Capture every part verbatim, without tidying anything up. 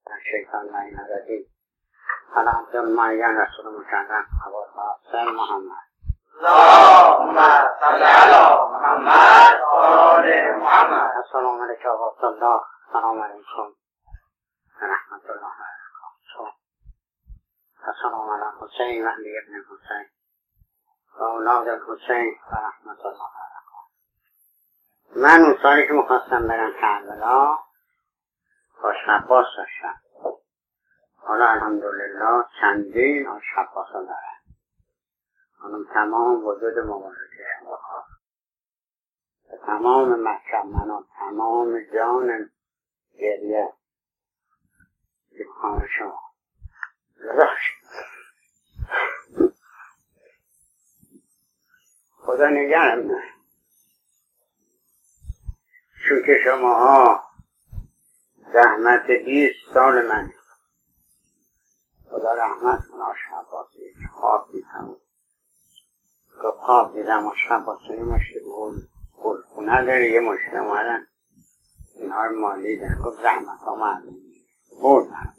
الشيطان اللعين الرجيم على عبد المعين رسول مكرم أبو القاسم محمد. اللهم صل على محمد وآل محمد. السلام عليكم ورحمة الله. السلام عليكم ورحمة الله وبركاته. السلام على حسين و علی ابن حسین و اولاد الحسین و رحمت الله وبرکاته. من اون سالی که میخواستم برم کربلا با شباس داشتم. حالا الحمدلله چندین آن شباس ها دارم. خانم تمام وجود مبارکه شما خواست به تمام مکتب منو تمام جان گریه به خانه شما رضاش خدا نگرم نه چون که شما ها زحمت بیست سال من خدا رحمت کنه شباسی خواب دیدم که خواب دیدم و شباسی مشتی گل گل خونه داره یه مشتی اومدن اینا رو مالیدن گفت زحمت ها مردم بردن.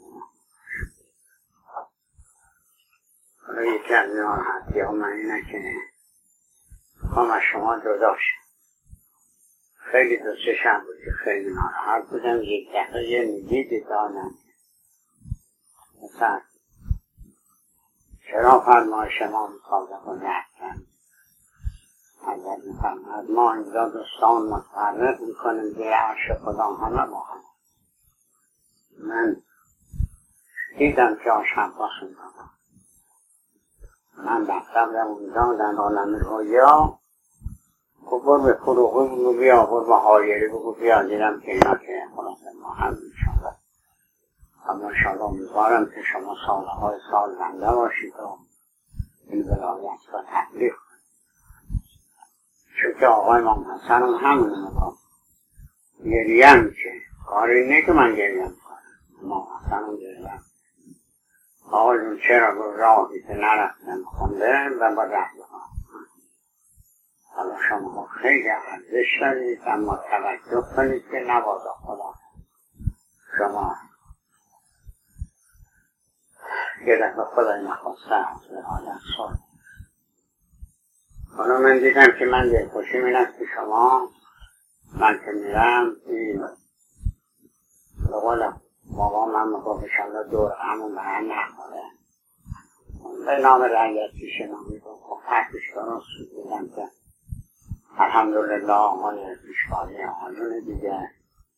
حالا یکی از ناراحتی ها من اینه که میخوام از شما جدا شم. خیلی دو سه شب بود که خیلی ناراحت بودم. یک دفعه یه میدید دانم مثلا چرا فرمای شما مصادقه کنی اصلا اگر میفرماید ما اینجا دوستان متفرق میکنیم زیر عرش خدا همه با هم. من دیدم که آشم باشم دادم من بختم اونجا در عالم رویا گفت بر به فروغی بگو بیا بر به حایری بگو بیا دیدم که اینا که خلاصه ما هم میشاند. اما انشاءالله امیدوارم که شما سالهای سال زنده باشید و این ولایت را تبلیغ کنید. چون که آقای امام حسن هم همونه میکنم گریم که کاری نه که من گریم کنم. امام حسن هم گریم آقای جون چرا گفت راهی که نرفتم خونده و با رفت کنم. حالا شما خیلی ارزش دارید اما توجه کنید که نبادا خدا شما یه دفعه خدای نخواسته از حالت سال. حالا من دیدم که من دلخوشی میرم که شما من که میرم این بقول بابا من میگفت انشالله دور همون به هم نخوره به نام رعیتی شما میگفت خب حرفش درست دیدم که الحمدلله آقای پیشوانی آنون دیگه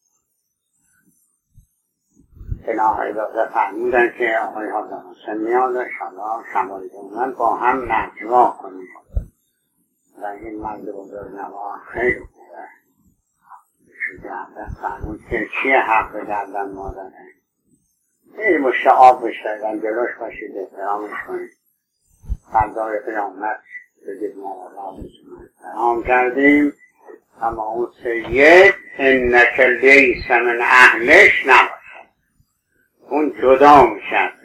این آقای داده فهمیدن که آقای حاضر حسین میاد انشالله شمالی من با هم نجوا کنیم و این مرد بزرگ نوا خیلی خوبه شده فهمید که چیه حق بگردن مادره این مشت آب بشتردن جلوش باشید احترامش کنید فردای قیامت بگید ما را احترام کردیم اما اون سید انک لیس من اهلش نباشد اون جدا میشه از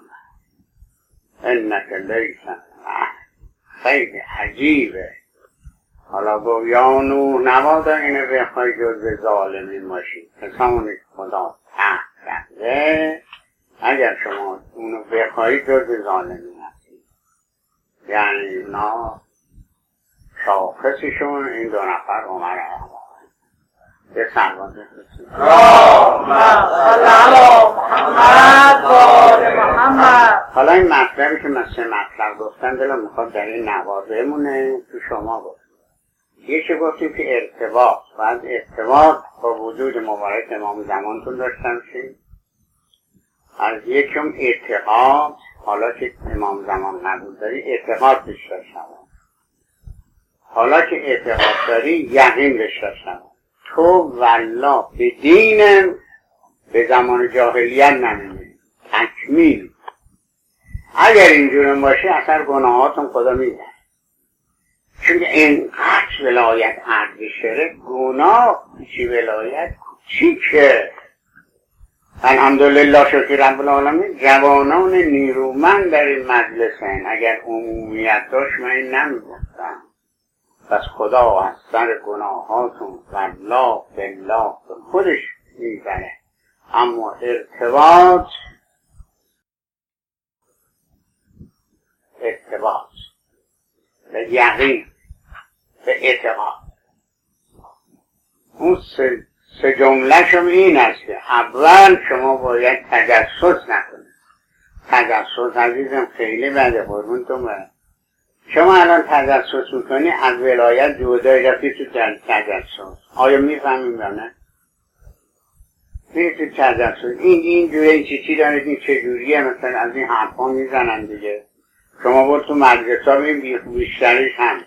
انک لیس من اهل خیلی عجیبه. حالا گویانو نبادا اینو بخوای جز ظالمین باشید کسانی که خدا تحت کرده اگر شما اونو بخواهید جز ظالمین هستید یعنی اینا شاخصشون این دو نفر عمر احمد یه سربازه خسید اللهم صل علی محمد و آل محمد. حالا این مطلبی که من سه مطلب گفتم دلم میخواد در این نوار بمونه تو شما گفت یکی گفتیم که ارتباط باید ارتباط با وجود مبارک امام زمانتون داشتن شید از یکم اعتقاد حالا که امام زمان نبود داری اعتقاد داشته شما حالا که اعتقاد داری یقین داشته شما تو والله به دینم به زمان جاهلیت نمیدونی تکمیل اگر اینجورم باشه اثر گناهاتون خدا میده چون اینقدر ولایت ارزشه گناه چی ولایت کوچیکه. الحمدلله شکر رب العالمین جوانان نیرومند در این مجلسن اگر عمومیت داشت من این نمیگفتم پس خدا از سر گناهاتون والله بالله خودش میبره اما ارتباط ارتباط به یقین، به اعتقاد. اون سه, سه جمله شما این است که اول شما باید تجسس نکنید. تجسس عزیزم خیلی بده، قربونتون برم. شما الان تجسس میکنی، از ولایت جدای رفتی تو تجسس. آیا میفهمیم یا نه؟ میری تو تجسس این این جوری چی چی دارید، این چجوریه، مثلا از این حرفا میزنن دیگه. شما بود تو مدرسه ها بیم بیشتریش هم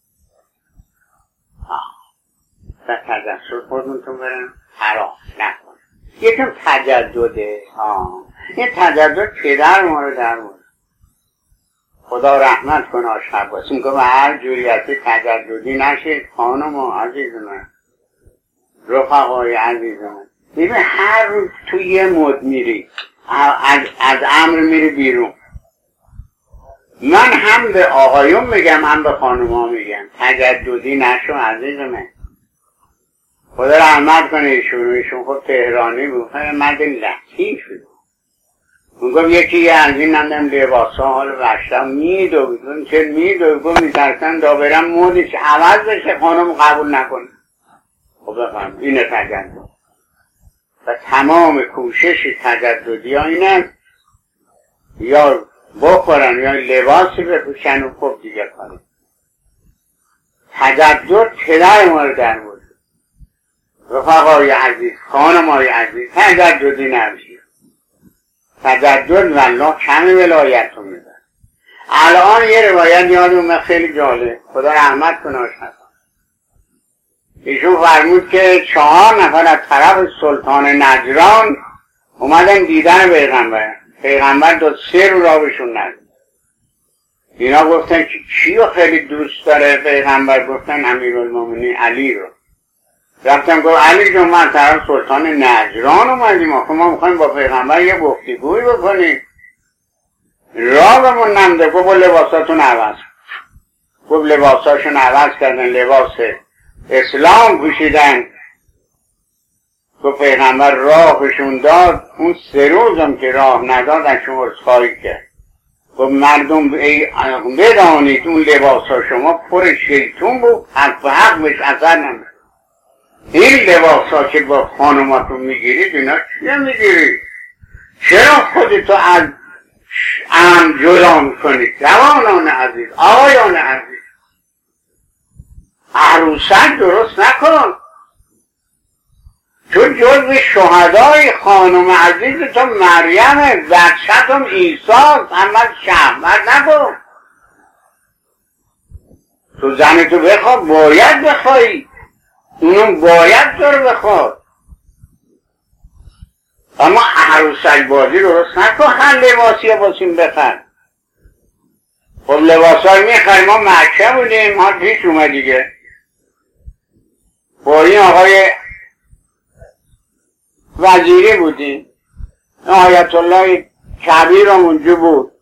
و تجسس خودمونتون برن حرام نکن. یکم تجدده. این تجدد که در مورد در مورد خدا رحمت کنه آشقاسی میگه و هر جوری هستی تجددی نشید. خانم و عزیز من، رفقای عزیز من، ببین هر روز تو یه مد میری، از, از امر میری بیرون. من هم به آقایون میگم هم به خانوما میگم تجددی نشو عزیز من. خدا رحمت کنه ایشون. ایشون خود تهرانی بود، مرد لطیف بود. میگم یکی یه از این نمدم لباسا حال وشتم میدوید چه میدوید گم میترسن دابرم مودش عوض بشه خانم قبول نکنه. خب بفهم اینه تجدد و تمام کوشش تجددی ها اینه یا بخورن یا لباسی بپوشن و خب دیگه کنه. تجدد پدر مورد در مورد رفقای عزیز، خانمای عزیز، تجددی نمیشه. تجدد والله کمی ولایتون میدن. الان یه روایت یادم خیلی جالب، خدا رحمت کنه آشنا. ایشون فرمود که چهار نفر از طرف سلطان نجران اومدن دیدن پیغمبر. پیغمبر دو سه رو را بهشون ندید. اینا گفتن که کی رو خیلی دوست داره پیغمبر؟ گفتن امیرالمومنین علی رو. رفتم گفت علی جون من طرف سلطان نجران اومدیم، آخه ما میخوایم با پیغمبر یه گفتگوی بکنیم. راهمون نمده. گفت با لباساتون عوض. گفت لباساشون عوض کردن، لباس اسلام پوشیدن. گفت پیغمبر راهشون داد. اون سه روزم که راه نداد از شما عذرخواهی کرد. گفت مردم بدانید اون لباسا شما پر شیطون بود، حق به حق بهش اثر نمید. این لباس ها که با خانماتون میگیرید اینا چیه میگیرید؟ چرا خودتو از ام جدا میکنید؟ جوانان عزیز، آقایان عزیز، عروسک درست نکن. تو جزو شهدای خانم عزیز تو مریم، بچه‌تم عیسی، اما شهوت نکن. تو زنتو بخواه، باید بخوایی، اونم باید داره بخواد. اما عروسک بازی درست نکن. هر لباسی ها باسیم بخن. خب لباس های میخوایم. ما مکه بودیم، ما پیش اومد دیگه با این آقای وزیری بودیم، آیت الله کبیر هم اونجا بود.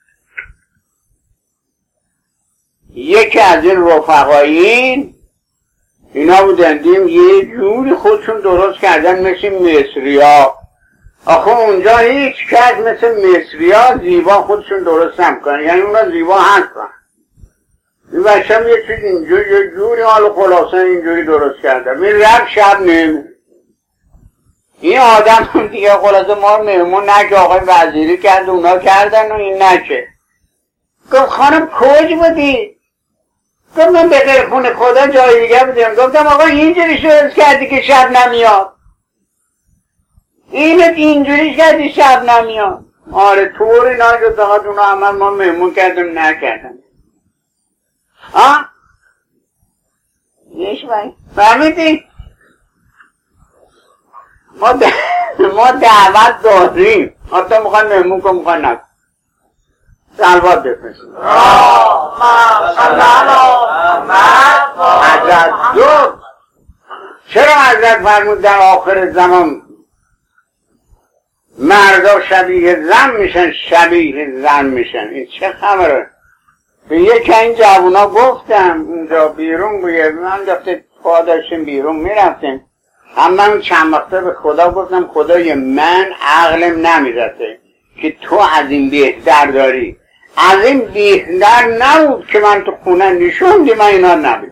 یکی از این رفقایین اینا بودن، دیم یه جوری خودشون درست کردن مثل مصری ها. آخه اونجا هیچ کس مثل مصری ها زیبا خودشون درست نمیکنن، یعنی اونا زیبا هستن. این بچه هم یه چیز اینجوری یه جوری حال خلاصه اینجوری درست کردن. می رب شب نمی این آدم هم دیگه خلاصه ما مهمون نکه آقای وزیری کرد اونا کردن و این نکه. گفت خانم کج بودی؟ گفت من به غیر خونه خدا جای دیگه بودیم. گفتم آقا اینجوری شروع کردی که شب نمیاد، اینت اینجوری کردی شب نمیاد. آره طوری ناجد دقیقات اونا عمل ما مهمون کردم نکردم. آه؟ نیش بایی فهمیدی؟ ما د... ما دعوت داریم. حتی میخوان مهمون کن میخوان نکن. سلوات بفرستیم. حضرت دو چرا حضرت فرمود در آخر زمان مردا شبیه زن میشن، شبیه زن میشن؟ این چه خبره؟ به یکی این جوونا گفتم اونجا بیرون بگه، من دفته پا داشتیم بیرون میرفتیم هم من چند وقته به خدا گفتم خدای من عقلم نمیرسه که تو از این بهتر داری. از این بهتر نبود که من تو خونه نشوندی من اینا نبیدم.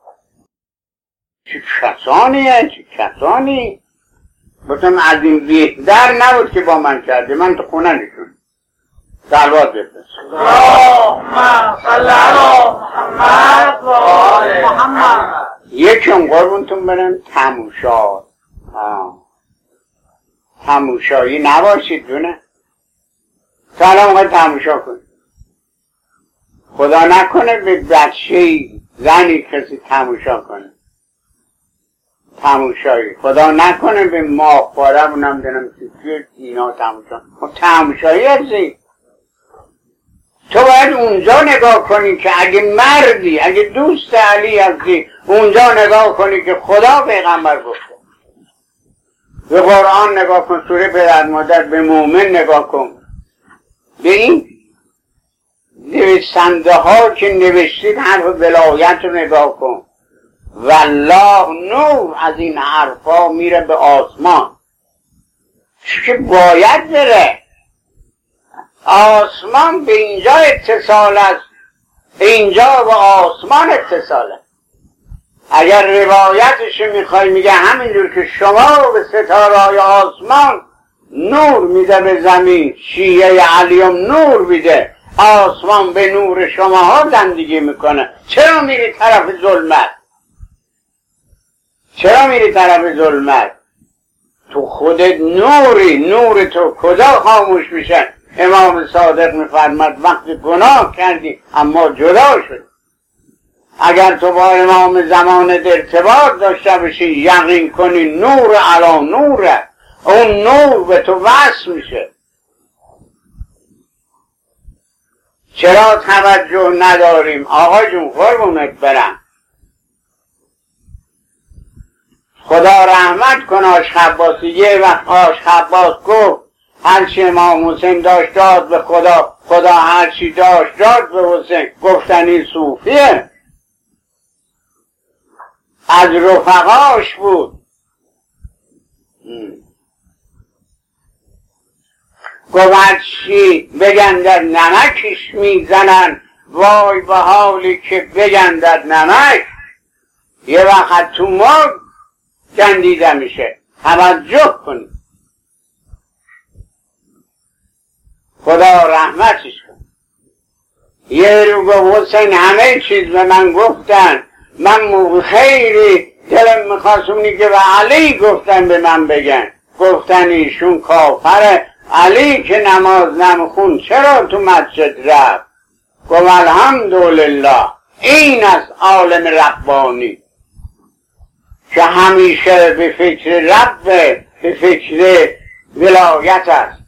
چه کسانیه چه کسانی. گفتم از این بهتر نبود که با من کردی من تو خونه نشوندی. صلوات بفرست. اللهم صل علی محمد و آل محمد. یکم قربونتون برم تموشا تموشایی نباشید دونه. سلام آقای تموشا کن. خدا نکنه به بچه زنی کسی تموشا کنه. تموشایی خدا نکنه به ماه بارم اونم دنم سیفیر اینا تموشا. تموشایی هستی تو باید اونجا نگاه کنی که اگه مردی اگه دوست علی هستی اونجا نگاه کنی که خدا پیغمبر گفته. به قرآن نگاه کن، سوره پدر مادر، به مومن نگاه کن، به این نویسنده ها که نوشتید حرف ولایت رو نگاه کن. والله نور از این حرفا میره به آسمان که باید بره. آسمان به اینجا اتصال است، اینجا به آسمان اتصال است. اگر روایتش میخوای میگه همینجور که شما به ستاره‌های آسمان نور میده به زمین، شیعه علیم نور میده، آسمان به نور شماها زندگی میکنه. چرا میری طرف ظلمت؟ چرا میری طرف ظلمت؟ تو خودت نوری، نور تو کجا خاموش میشه؟ امام صادق میفرماد وقتی گناه کردی اما جدا شد، اگر تو با امام زمانت ارتباط داشته باشی یقین کنی نور علا نوره، اون نور به تو وصل میشه. چرا توجه نداریم؟ آقا جون قربونت برم، خدا رحمت کن آش خباسی. یه وقت آش خباس گفت هرچی امام حسین داشت داد به خدا، خدا هرچی داشت داد به حسین. گفتن این صوفیه، از رفقاش بود. گفت هرچی بگندد نمکش میزنن، وای به حالی که بگندد نمک. یه وقت تو ما گندیده میشه، توجه کن. خدا رحمتش کن. یه رو گفت حسین همه چیز به من گفتن، من خیلی دلم میخواست اونی که به علی گفتن به من بگن. گفتن ایشون کافره، علی که نماز نمیخون چرا تو مسجد رفت؟ گفت الحمدلله این است عالم ربانی که همیشه به فکر رب، به فکر ولایت است.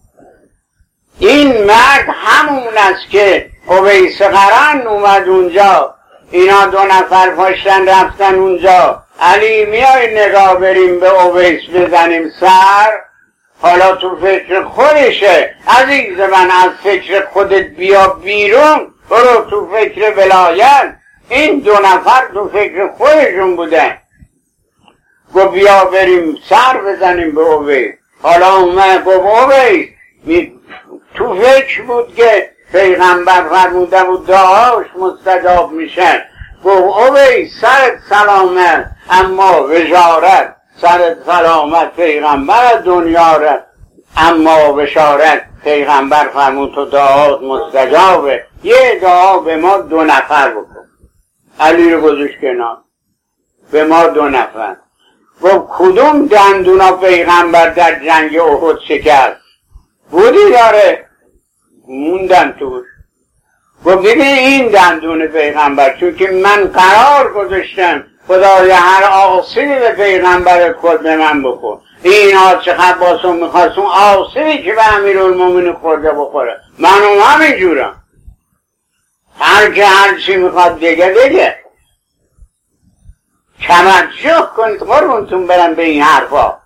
این مرد همون است که اویس قرن اومد اونجا، اینا دو نفر پاشتن رفتن اونجا. علی میای نگاه بریم به اویس بزنیم سر؟ حالا تو فکر خودشه. عزیز من از فکر خودت بیا بیرون، برو تو فکر ولایت. این دو نفر تو فکر خودشون بودن. گفت بیا بریم سر بزنیم به اویس. حالا اومد گفت اویس تو فکر بود که پیغمبر فرموده بود دعاش مستجاب میشن. گفت اویس سرت سلامت، اما بشارت سرت سلامت پیغمبر دنیا را، اما بشارت پیغمبر فرمود تو دعات مستجابه. یه دعا به ما دو نفر بکن. علی رو گذاشت کنار، به ما دو نفر. گفت کدوم دندونا پیغمبر در جنگ احد شکست؟ بودی داره موندن توش. گفت ببین این دندون پیغمبر، چون که من قرار گذاشتم خدای هر آسیبی به پیغمبر خود به من بخور. این آچه خباسون میخواست اون آسیبی که به امیرالمومنین خورده بخوره. من اون همین جورم، هر که هر چی میخواد بگه بگه. توجه کنید قربونتون برم به این حرفا.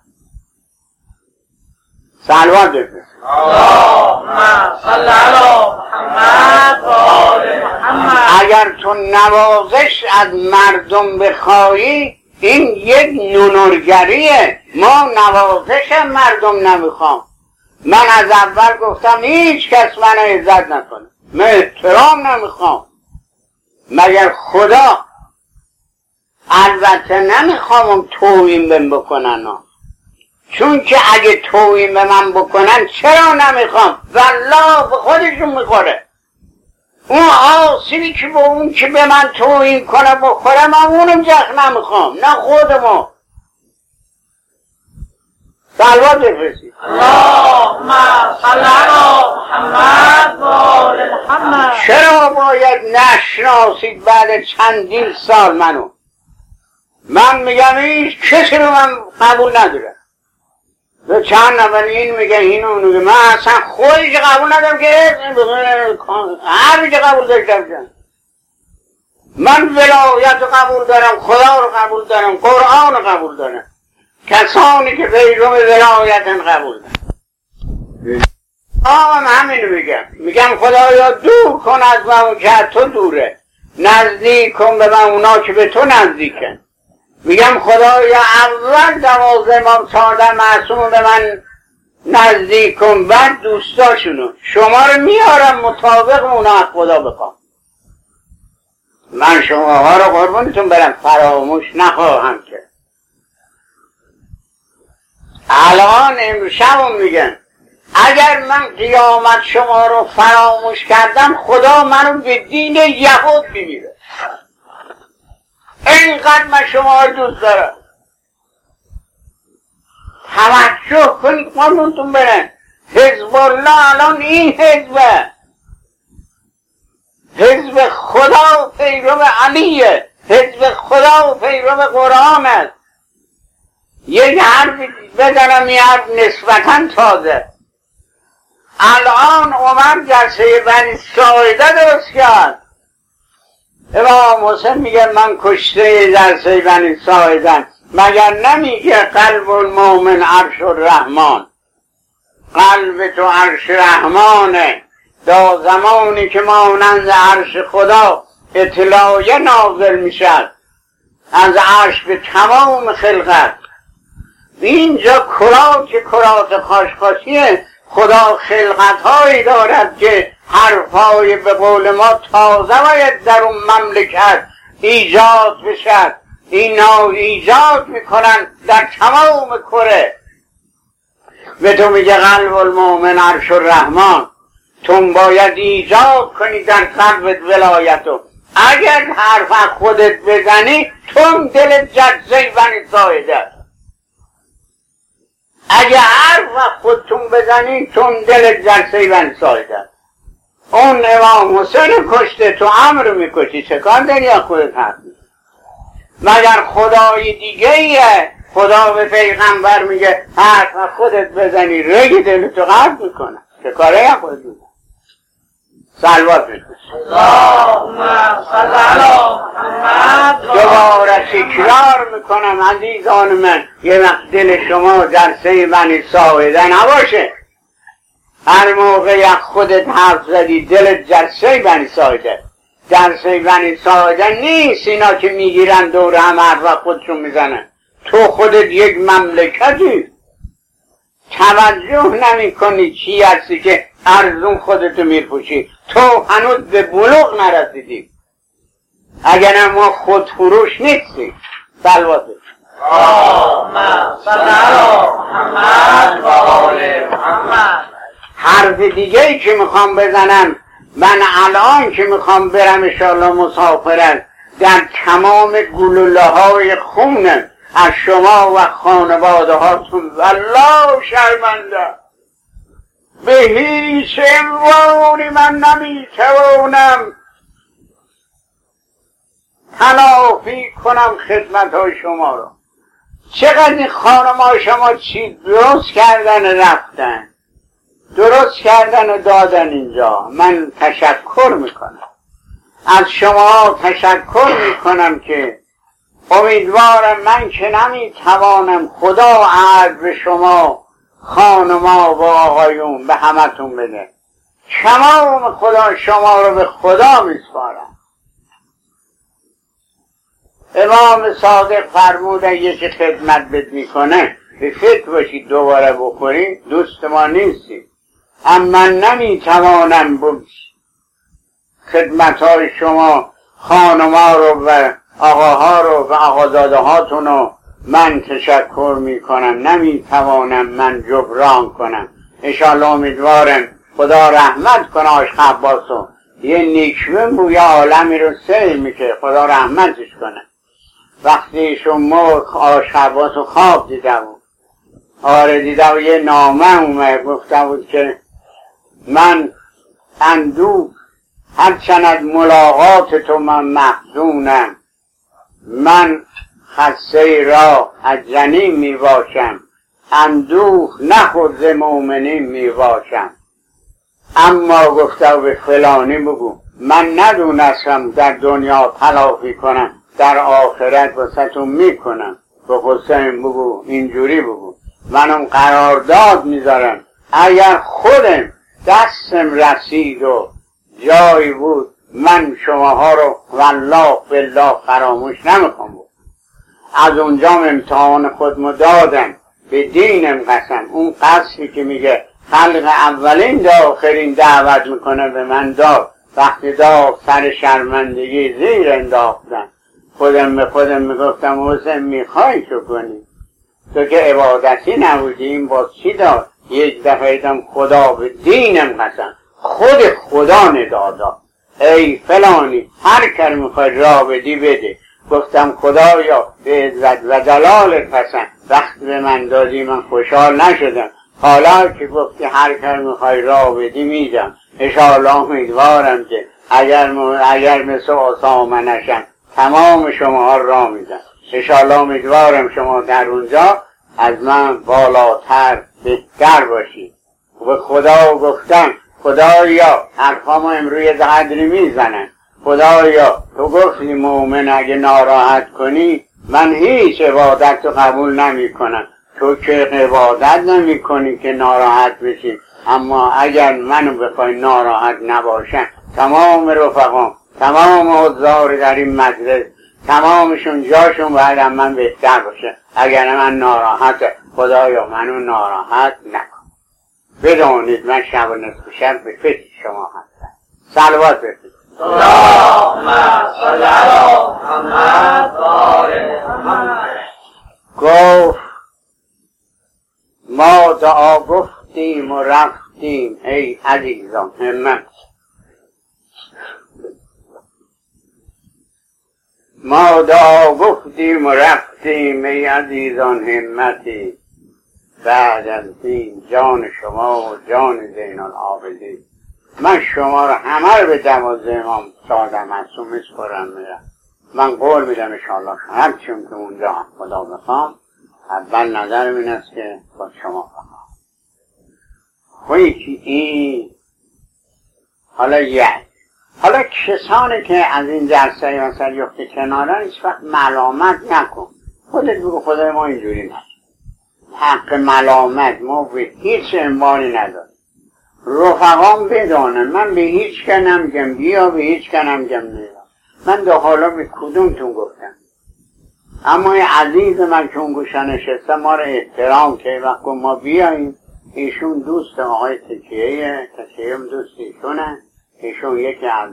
صلوات بفرست. اللهم صل علی محمد و آل محمد. اگر تو نوازش از مردم بخواهی این یک نونرگریه. ما نوازش مردم نمیخوام. من از اول گفتم هیچ کس من عزت نکنه، من احترام نمیخوام مگر خدا. البته نمیخوام توهین بهم بکنن ها. چون که اگه توهین به من بکنن چرا نمیخوام؟ والله به خودشون میخوره. اون آسیبی که به اون که به من توهین کنه بخوره، من اونم جخ نمیخوام، نه خودمو. صلوات بفرستید. اللهم صل علی محمد و آل محمد. چرا باید نشناسید بعد چندین سال منو؟ من میگم هیچ کسی رو من قبول ندارم. به چند نفر این میگه اینو میگه، من اصلا خودش قبول ندارم که هر که قبول داشتم. من ولایت رو قبول دارم، خدا رو قبول دارم، قرآن رو قبول دارم، کسانی که پیرو ولایتن قبول دارم. آم همینو میگم. میگم خدایا دور کن از من که از تو دوره، نزدیک کن به من اونا که به تو نزدیکن. میگم خدایا اول دوازده امام چهارده معصوم به من نزدیک کن، بعد دوستاشونو. شما رو میارم مطابق اونا از خدا بخوام. من شماها رو قربونتون برم فراموش نخواهم کرد. الان امشب میگن اگر من قیامت شما رو فراموش کردم، خدا منو به دین یهود میمیره. اینقدر من شما رو دوست دارم. توجه کنید قربونتون برم. حزب الله الان این حزبه، حزب خدا و پیرو علیه، حزب خدا و پیرو قرآن است. یک حرف بزنم، یه حرف نسبتا تازه. الان عمر جلسه بنی ساعده درست کرد. امام حسین میگه من کشته جلسه بنی ساعدم. مگر نمیگه قلب المؤمن عرش الرحمن؟ قلب تو عرش رحمانه. تا زمانی که مانند عرش خدا اطلاعیه نازل میشد از عرش به تمام خلقت. اینجا کرات که کرات خاشخاشیه. خدا خلقتهایی دارد که حرفهای به قول ما تازه باید در اون مملکت ایجاد بشد. اینا ایجاد میکنن در تمام کره. به تو میگه قلب المؤمن عرش الرحمن. تو باید ایجاد کنی در قلبت ولایتو. اگر حرف خودت بزنی تو دلت جزه بنی ساعده. اگه هر وقت خودتون بزنید چون دلت جلسه بنی ساعده. اون امام حسین کشته، تو امر میکشی، چه کار داری از خودت حرف میزنی؟ مگر خدای دیگه ایه؟ خدا به پیغمبر میگه حرف از خودت بزنی رگی دلتو قرد میکنه. چه کاره از خودت میزنی؟ صلوات بکن. اللهم صل علی محمد. دوباره تکرار میکنم عزیزان من، یه وقت دل شما جلسه بنی ساعده نباشه. هر موقع خودت حرف زدی دلت جلسه بنی ساعده. جلسه بنی ساعده نیست اینا که میگیرن دور هم حرف خودشون میزنن. تو خودت یک مملکتی توجه نمی کنی چی هستی که ارزون خودتو میپوشی. تو هنوز به بلوغ نرسیدی. اگر ما خود فروش نیستی. صلوات اللهم صل علی محمد و آل محمد. حرف دیگه ای که میخوام بزنم، من الان که میخوام برم انشاءالله مسافرت، در تمام گلوله های خونم از شما و خانواده هاتون والله شرمنده. به هیچ عنوانی من نمیتوانم تلافی کنم خدمت های شما رو. چقدر این خانم ها شما چی درست کردن رفتن، درست کردن و دادن اینجا. من تشکر میکنم از شما، تشکر میکنم که امیدوارم من که نمیتوانم خدا عرض به شما خانما و آقایون به همتون بده. تمام خدا شما رو به خدا میسپارم. امام صادق فرمودن یکی خدمت بد میکنه به فکر باشید دوباره بخوری دوست ما نیستی. اما من نمیتوانم بود خدمت های شما خانما رو و آقاها رو و آقازاده هاتون رو من تشکر میکنم، نمیتوانم من جبران کنم. انشاءالله امیدوارم خدا رحمت کنه عاشق عباسو، یه نیکشون بو یه عالمی رو سیر میشه، خدا رحمتش کنه. وقتی ایشون مرد عاشق عباسو خواب دیده بود، آره دیده بود یه نامه اومد گفته بود که من اندوه هرچند از ملاقات تو من محزونم، من خسته را از جنین می باشم، اندوه نخود ز مؤمنین می باشم. اما گفته به فلانی بگو من ندونستم در دنیا تلافی کنم، در آخرت واسهتون میکنم. به حسین بگو اینجوری بگو منم قرارداد میذارم اگر خودم دستم رسید و جایی بود من شماها رو والله بالله فراموش نمیکنم بود. از اونجا امتحان خودمو دادم، به دینم قسم. اون قصری که میگه خلق اولین تا آخرین دعوت میکنه به من داد، وقتی داد سر شرمندگی زیر انداختم، خودم به خودم میگفتم حسین میخوای چو کنی؟ تو که عبادتی نبودی این باز چی داد؟ یک دفعه دیدم خدا به دینم قسم، خود خدا ندادا ای فلانی هر کر میخوای راه بدی بده. گفتم خدایا به عزت و جلالت قسم وقتی به من دادی من خوشحال نشدم، حالا که گفتی هر کر میخوای راه بدی میدم. انشاءالله امیدوارم که اگر, اگر مثل آسامه نشم تمام شما را میدم. انشاءالله امیدوارم شما در اونجا از من بالاتر بهتر باشید. به خدا گفتم خدایا حرفامو امروی قدری میزنن، خدایا تو گفتی مؤمن اگه ناراحت کنی من هیچ عبادت رو قبول نمی کنم. تو که عبادت نمی کنی که ناراحت بشی، اما اگر منو بخوای ناراحت نباشم تمام رفقام تمام حضار در این مجلس تمامشون جاشون باید من بهتر باشه. اگر من ناراحت خدایا منو ناراحت نکن. بدانید من شب و نصف شب به فکر شما هستم. صلوات بفرستید. اللهم صل علی محمد و آل محمد. گفت ما دعا گفتیم و رفتیم ای عزیزان همت. ما دعا گفتیم و رفتیم ای عزیزان همتی. بعد از این جان شما و جان زین العابدین من شما رو همه رو به جواز امام صادق معصوم میسپارم میرم. من قول میدم انشاءالله هر چون که اونجا خدا بخوام اول نظرم این است که با شما بخوام خویی که این حالا یک حالا کسانی که از این جلسه یا سر یخت کنارن هیچ وقت ملامت نکن. خودت بگو خدای ما اینجوری نشد. حق ملامت ما به هیچ عنوانی نداریم. رفقام بدانم من به هیچ که نمگم بیا به هیچ که نمگم نیا. من دو حالا به کدومتون گفتم، اما این عزیز من که اون گوشه نشسته ما رو احترام که وقت ما بیاییم. ایشون دوست آقای تکیه تکیه هم دوست ایشونه. ایشون یکی از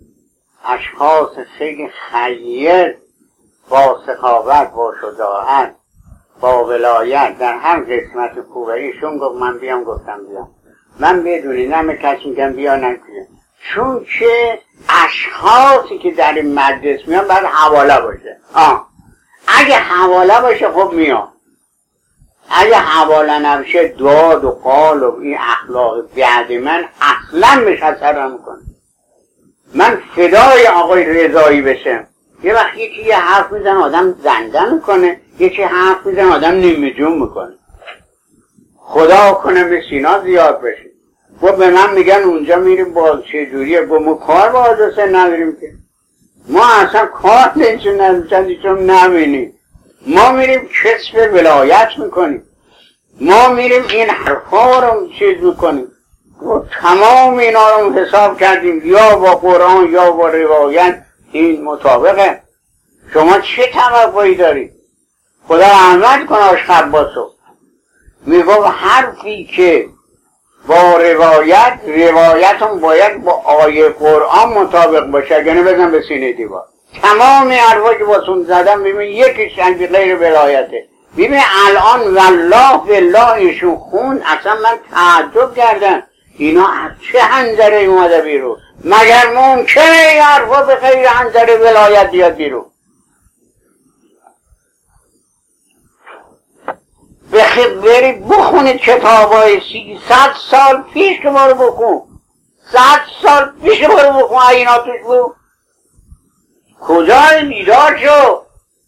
اشخاص خیلی خیر با سخاوت با شجاعت با ولایت در هر قسمت خوبه. ایشون گفت من بیام، گفتم بیام. من بدونی نمه کسی میگم بیا نکنیم، چون که اشخاصی که در این مجلس میان باید حواله باشه. آه اگه حواله باشه خب میان، اگه حواله نباشه داد و قال و این اخلاق بعد من اصلا بهش اثر نمیکنه. من فدای آقای رضایی بشم. یه وقت یکی یه حرف میزن آدم زنده میکنه، یکی حرف میزن آدم نیمه جون میکنه. خدا کنه به سینا زیاد بشه. و به من میگن اونجا میریم باز چجوریه، با ما کار با حادثه نداریم که ما اصلا کار دینشون نداریم نبینیم. ما میریم کسب ولایت میکنیم، ما میریم این حرفا رو چیز میکنیم و تمام اینا رو حساب کردیم یا با قرآن یا با روایت این مطابقه. شما چه توقعی دارید؟ خدا رحمت کنه آش خباسو میگفت حرفی که با روایت روایتون باید با آیه قرآن مطابق باشه، اگه بزن به سینه دیوار. تمام حرفا که باسون زدم ببین یکیش انجی غیر ولایته. ببین الان والله بالله ایشون خون، اصلا من تعجب کردم اینا از چه حنظره اومده بیرون؟ مگر ممکنه این حرفا به غیر حنظره ولایت بیاد بیرون؟ بخیر بری بخونید کتابای سیصد سال پیش که ما رو بخون، صد سال پیش ما رو بخون اینا توش بود. کجای بیدار شو؟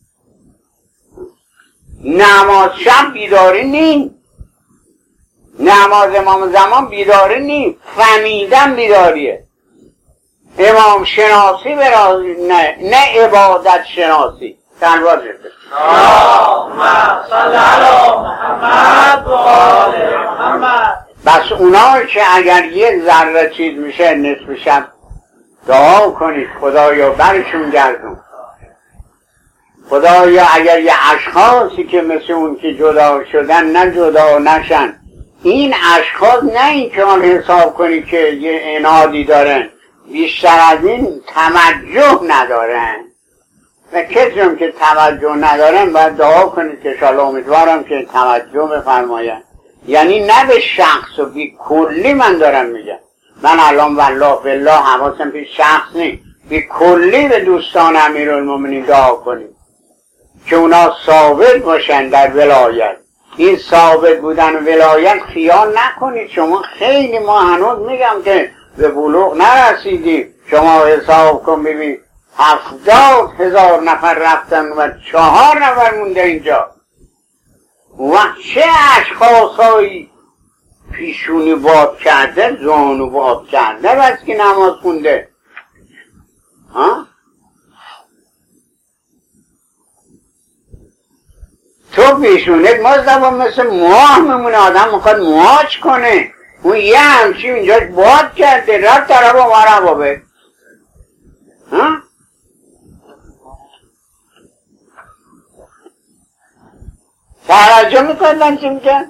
نماز شب بیداری نیم، نماز امام زمان بیداری نیم، فهمیدن بیداریه. امام شناسی برا نه نه عبادت شناسی. سلوات رسید اللهم صل علی محمد و آل محمد. بس اونا که اگر یه ذره چیز میشه نصف شب دعا کنید خدایا برشون گردون. خدایا اگر یه اشخاصی که مثل اون که جدا شدن نه جدا نشن، این اشخاص نه این که آن حساب کنید که یه انادی دارن، بیشتر از این توجه ندارن و کسی هم که توجه ندارن باید دعا کنید که انشاءالله امیدوارم که توجه بفرماین. یعنی نه به شخص و بی کلی من دارم میگم، من الان والله بالله حواسم به شخص نیست، بی کلی به دوستان امیرالمومنین دعا کنید که اونا ثابت باشن در ولایت. این ثابت بودن ولایت خیال نکنید شما خیلی، ما هنوز میگم که به بلوغ نرسیدیم. شما حساب کن ببین هفتاد هزار نفر رفتن و چهار نفر مونده اینجا. و چه اشخاصایی پیشونی باد کرده، زانو باد کرده بس که نماز خونده. ها؟ تو پیشونت مازدبا مثل ماه میمونه، آدم میخواد ماچ کنه، اون یه همچی اینجاش باد کرده رفت طرف و مربا به ها؟ توجه میکنید من چی میگن؟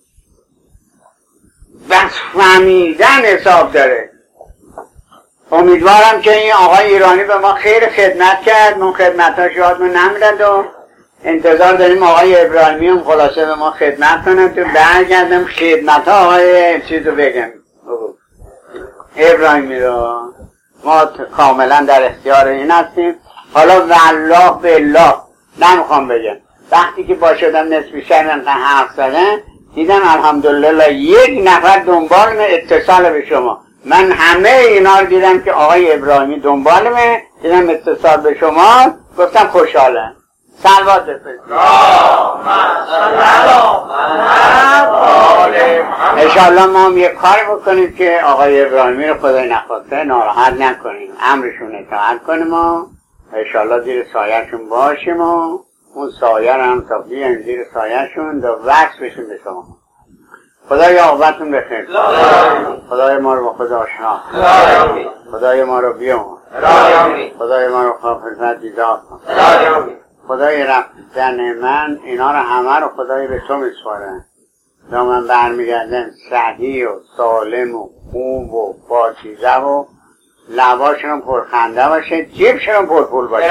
بس فهمیدن حساب داره. امیدوارم که این آقای ایرانی به ما خیر خدمت کرد، من خدمتاش یادمون نمیرد و انتظار داریم آقای ابراهیمی هم خلاصه به ما خدمت کنم تو برگردم خدمت ها آقای چیزو بگم ابراهیمی رو. ما کاملا در اختیار این هستیم. حالا والله بالله نمیخوام بگم، وقتی که با شدم نصف شب انقدر حرف زدن دیدم الحمدلله یک نفر دنبال من اتصال به شما. من همه اینا رو دیدم که آقای ابراهیمی دنبالمه، دیدم اتصال به شما، گفتم خوشحالم. سلوات بفرستید. انشاءالله ما هم یک کار بکنیم که آقای ابراهیمی رو خدای نخواسته ناراحت نکنیم، امرشون اطاعت کنیم و انشاءالله زیر سایه‌شون باشیم و اون سایه رو هم تا بیان زیر سایه‌شون و وصل بشیم به شما. خدای عاقبتون بخیر. خدای ما رو با خدا آشنا، خدای ما رو بیامرز، خدای ما رو خافظت دیدار کن. خدای رفتن من اینا رو همه رو خدای به تو میسپارم تا من برمیگردم صحیح و سالم و خوب و پاکیزه و لباشون پرخنده باشه، جیبشون پرپول باشه.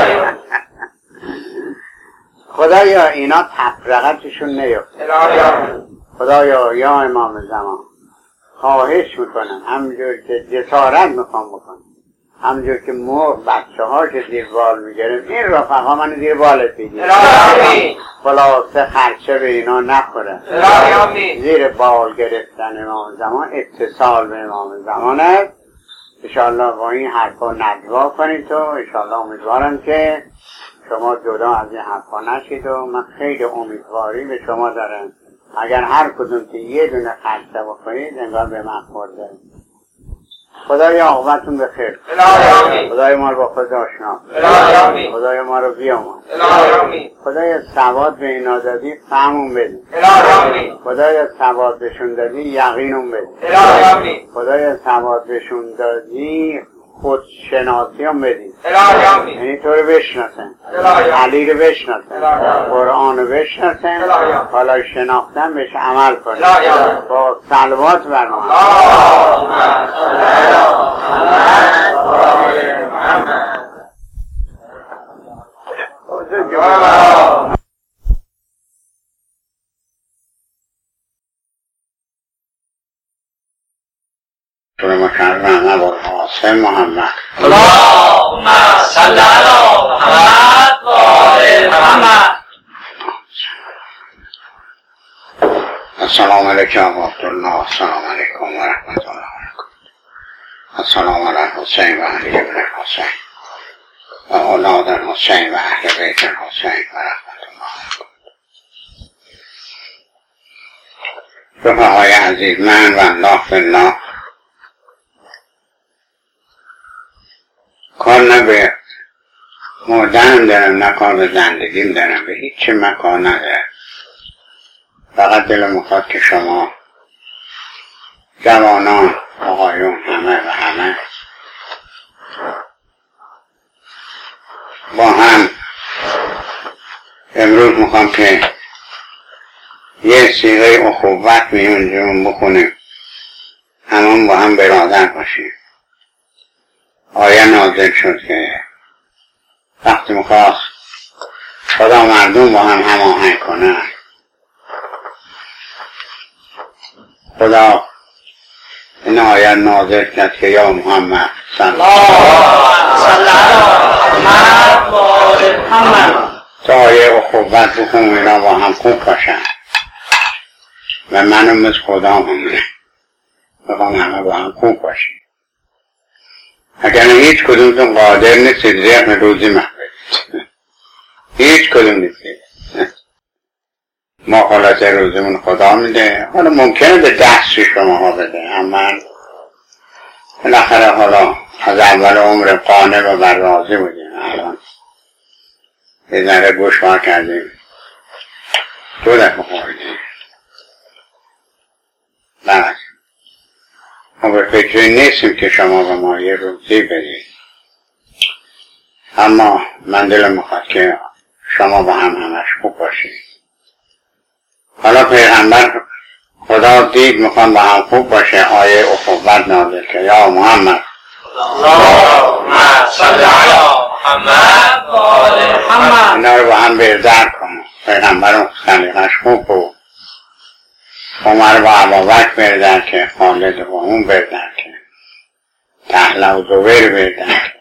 خدایا اینا تفرقتشون نیفته. خدایا یا امام زمان خواهش میکنم همونجور که جسارت میخوام بکنم، همونجور که مرغ بچه ها که زیر بال میگرم این رفقا من زیر بالت بگیر، خلاصه خرچه به اینا نخوره. زیر بال گرفتن امام زمان اتصال به امام زمان است. انشاءالله با این حرفا ندوا کنید تو. انشاءالله امیدوارم که شما جدا از این حرفا نشید و من خیلی امیدواری به شما دارم. اگر هر کدوم که یه دونه خرچه بکنید انگار به من خورده. خدای عاقبتون بخیر. خدای ما رو با خود آشنا، خدای ما رو بیامرز، خدای ثبات به اینا دادی فهمون بدی، خدای ثبات بهشون دادی یقینون بدی، خدای ثبات بهشون دادی خودشناسی هم بدید، الهی آمین. یعنی تو رو بشناسن، الهی آمین. علی رو بشناسن، الهی آمین. قرآن رو بشناسن، الهی آمین. حالا شناختن بهش عمل کنن الهی آمین. با صلوات بر محمد. اللهم صل علی محمد و آل محمد. شروع مکرم ابو القاسم محمد. اللهم صل علی محمد و آل محمد. السلام علیکم و عبدالله. السلام علیکم و رحمت الله و برکاته. السلام علی حسین و علی ابن حسین و اولاد حسین و اهل بیت حسین و رحمت الله و برکاته. رفقای عزیز، من و الله بالله کار نه به مردنم دارم، نه کار به زندگیم دارم، به هیچ چه من کار ندارم. فقط دلم میخواد که شما جوانان، آقایون، همه و همه با هم امروز میخوام که یه سیغه اخوت میونجون بخونیم، همون با هم برادر باشیم. آیه نازل شد که وقتی میخواست خدا مردم با هم هماهنگ کنن، خدا این آیه نازل کرد که یا محمد صلی الله علیه و محمد تا آیه اخوت بخون اینا با هم خوب باشن و منم مثل خدا همونه بخوام همه با هم خوب باشیم. اگر هیچ کدومتون قادر نیستید رقم روزی من بدید، هیچ کدوم نیستید. ما خلاصه روزمون خدا میده، حالا ممکنه به دست شما ها بده، اما بالاخره حالا از اول عمر قانع و بر راضی بودیم، الان یه ذره گوشوار کردیم، دو دفعه خوردیم. بس ما به فکری نیستیم که شما به ما یه روزی بدید، اما من دلم میخواد که شما با هم همش خوب باشید. حالا پیغمبر خدا دید میخوان با هم خوب باشه، آیه اخوت نازل که یا محمد اللهم صل علی محمد و آل محمد. اینا رو با هم بردر کن. پیغمبر سلیقش خوب بود، عمر با ابوبکر بردر که، خالد با اون بردر که، طلحه و زبیر بردر که،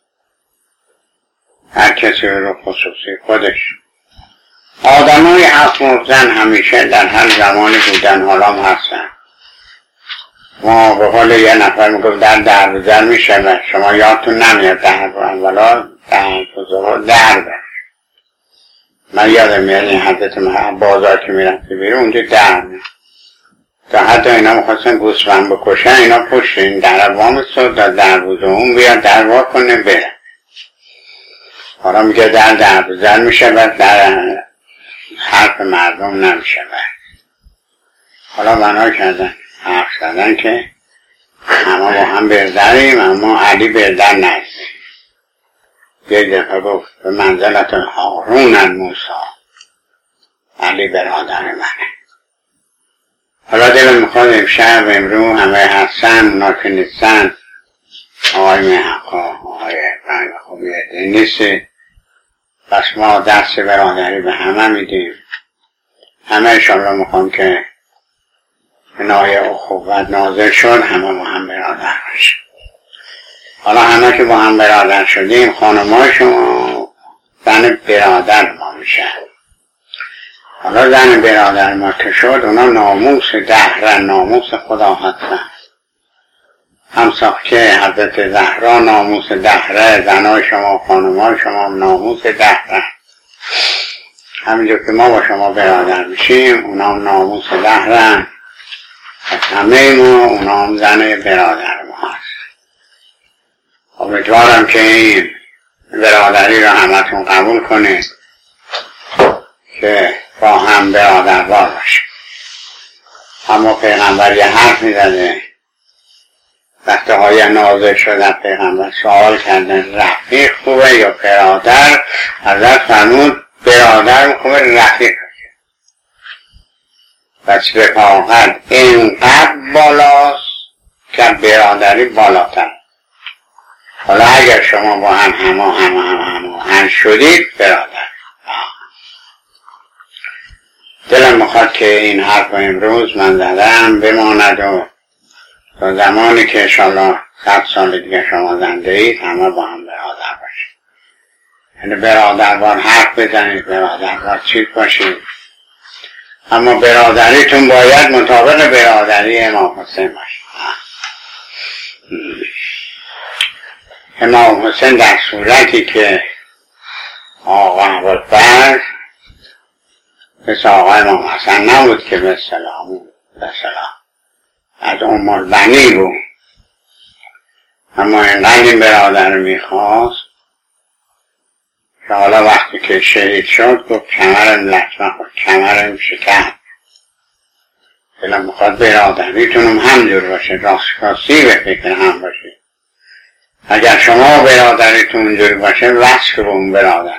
هر کسی رو خصوصی خودش. آدم های حق مفزن همیشه در هر زمانی بودن، حالا هم هستن. ما به قول یه نفر میگفت در در بزر میشه، شما یادتون نمیاد در اولا در بزر در بر. من یادم میاد این حضرت بازار که میرفتی بیرون اونجا در میاد تا حتی اینا میخواستن گوسفند بکشن، اینا پشت این در وامیستاد تا در بزر اون بیاد در وا کنه بره. حالا میگه در در بزر میشه و در حرف مردم نمیشه. حالا بنا کردن حرف زدن که همه با هم بردریم، اما علی بردر نزدیم. یک دفعه گفت به منزلت هارون موسی، علی برادر منه. حالا دلم میخواد امشب امرو همه هستن، اونا که نیستن، آقای محقا، آقای ابراهیم خوبیه نیسته، پس ما دست برادری به همه میدیم. همه انشالله میخوام که این آیه اخوت نازل شد همه با هم برادر باشیم. حالا همه که با هم برادر شدیم، خانمای شما زن برادر ما میشن. حالا زن برادر ما که شد، اونا ناموس دهرن، ناموس خدا هستن. همساخ که حضرت زهرا ناموس دهره، زنای شما خانمای شما ناموس دهره. همینجور که ما با شما برادر میشیم، اونا هم ناموس دهرن، همه ما اونا هم زن برادر ما هست. امیدوارم که این برادری رو همتون قبول کنید که با هم برادروار باشیم. اما پیغمبر یه حرف میزده، وقتی های نازل شدن پیغمبر سوال کردن رفیق خوبه یا برادر؟ حضرت فرمود برادر خوبه، رفیق پس رفاقت اینقدر بالاست که برادری بالاتر. حالا اگر شما با هم همه همه همه همه هم شدید برادر. دلم میخواد که این حرف امروز من زدم بماند و تا زمانی که انشاءالله صد سال دیگه شما زنده اید همه با هم برادر باشید. یعنی برادروار حرف بزنید، برادروار چیز باشید، اما برادریتون باید مطابق برادری امام حسین باشید. امام حسین در صورتی که آقا ابوالفضل مثل آقا امام حسن نبود که به سلام به سلام از ام البنی بود، اما اینقدر این برادر رو میخواست که حالا وقتی که شهید شد گفت کمرم لطمه خود، کمرم شکست. دلم میخواد برادریتونم همجور باشه، راستکاسی به فکر هم باشه. اگر شما برادریتون اونجوری باشه وصل به اون برادره.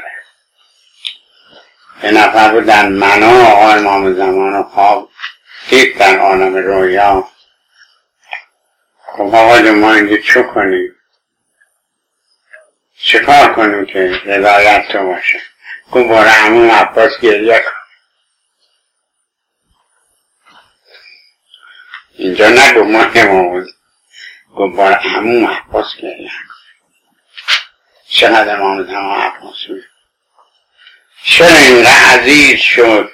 یه نفر بود در منا آقا امام زمان و خواب دید در عالم رویا. خب آقا جون ما اینجا چو کنیم؟ چه کار کنیم که رضایت تو باشه؟ گفت باره همون عباس گریه کن. اینجا نگو مهم بود، گفت باره همون عباس گریه کن. چقدر امام زمان عباس بود، چرا اینقدر عزیز شد.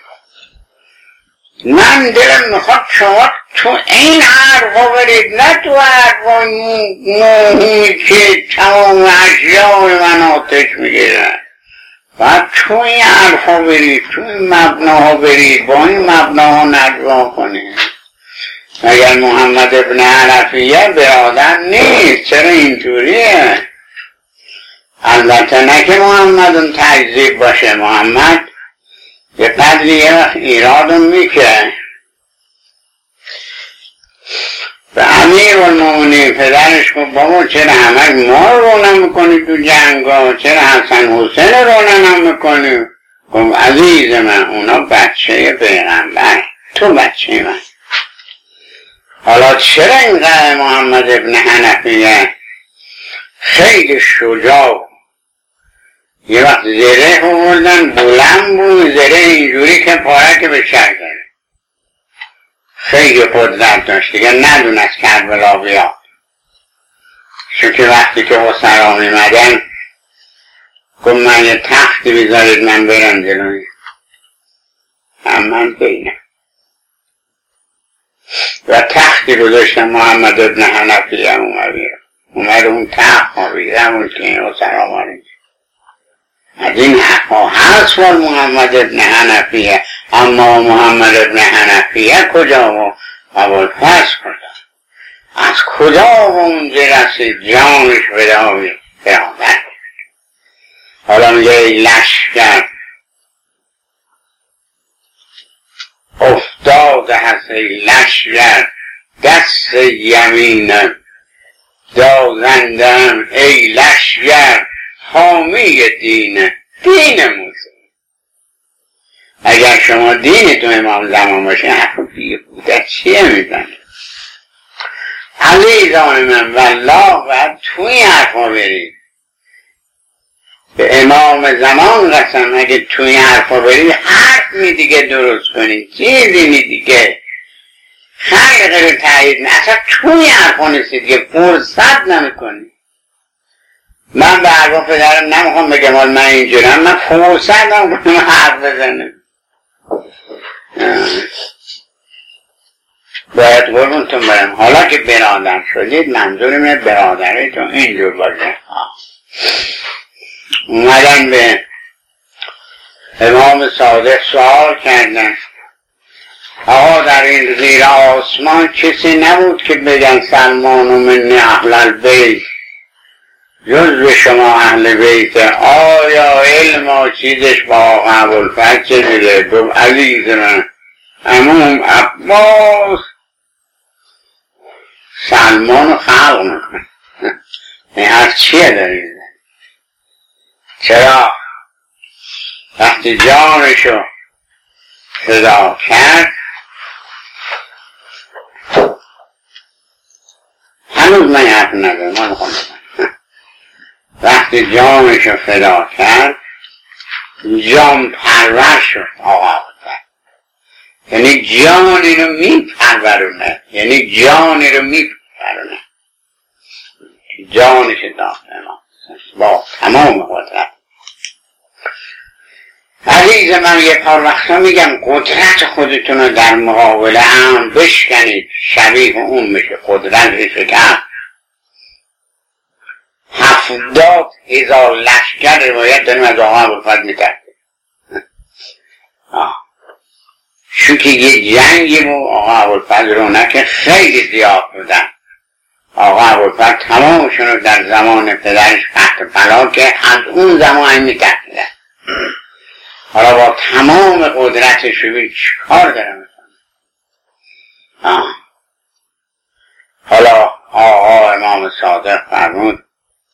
من دلم میخواد شما تو این حرفا برید، نه تو حرفا موهی که تمام اشیای من آتش میگیرن. باید تو این حرفا برید، تو این مبناها برید، با این مبناها نجوا کنید. مگر محمد ابن حنفیه برادر نیست؟ چرا اینطوریه؟ البته نه که محمد اون تکذیب باشه، محمد یه قدری ایرادم میکنه. به امیر المومنین پدرش گفت بابا چرا همه ما رو نمیکنی تو جنگا، چرا حسن حسین رو نمیکنی؟ گفت عزیز من اونا بچه پیغمبر، تو بچه من. حالا چرا اینقدر محمد ابن حنفیه خیلی شجاع، یه وقت زره آوردن بلند بود، زره اینجوری که پارک به شر داره، خیلی قدرت داشت دیگه، ندونست کربلا بیاد. چون که وقتی که حسرا میمدن گفت من یه تختی بیزارید من برم جلوی، هم من بینم و تختی رو داشتم. محمد ابن حنفی هم اومد اومد اون تخت خوابیدم اون که این حسرا مارید. از این حقا هست و محمد ابن حنفیه، اما محمد ابن حنفیه کجا و ابوالفضل کجا؟ از کجا و اونجا رسید جانش بداوی برادر. حالا میگه لشکر افتاد هست لشکر دست یمینم دازندم ای لشکر حامی دینه دین موسی. اگر شما دینتون امام زمان باشه حرف بیهوده چیه میزنه؟ عزیزان من والله باید تو این حرفا برید. به امام زمان قسم اگه تو این حرفا برید حرف می دیگه درست کنید، چیزی می دیگه خلق رو تایید نه، اصلا تو این حرفا نیستید که فرصت نمی کنید. من به حرفا پدرم نمیخوام بگم حال من اینجورم، من فرصت نمی کنم حرف بزنم. باید قربونتون برم حالا که برادر شدید منظورم برادریتون اینجور باشه. اومدن به امام صادق سوال کردن آقا در این زیر آسمان کسی نبود که بگن سلمان و من اهل البیت جز به شما اهل بیت، آیا علم و چیزش با آقا ابوالفضل چه دیده؟ گفت عزیز من عموم عباس سلمان رو خلق میکنه. این هر چیه دارید؟ چرا وقتی جانشو فدا کرد، هنوز من حرف ندارم، من میخوام وقتی جانشو فدا کرد جان پرور شد آقا بودن، یعنی جانی رو می پرورونه، یعنی جانی رو می پرورونه، جانش داخل ما با تمام قدرت. عزیز من یه پار وقتا میگم قدرت خودتون رو در مقابل هم بشکنید، شبیه اون میشه قدرت شکر. هفتاد هزار لشکر روایت داریم از آقا ابوالفضل میکرد. چون که یه جنگی بود آقا ابوالفضل رونق خیلی زیاد بودن. آقا ابوالفضل تمامشون رو در زمان پدرش قحط بلا که از اون زمان میکرد. حالا با تمام قدرتش ببین چیکار داره میکنه. حالا آقا امام صادق فرمود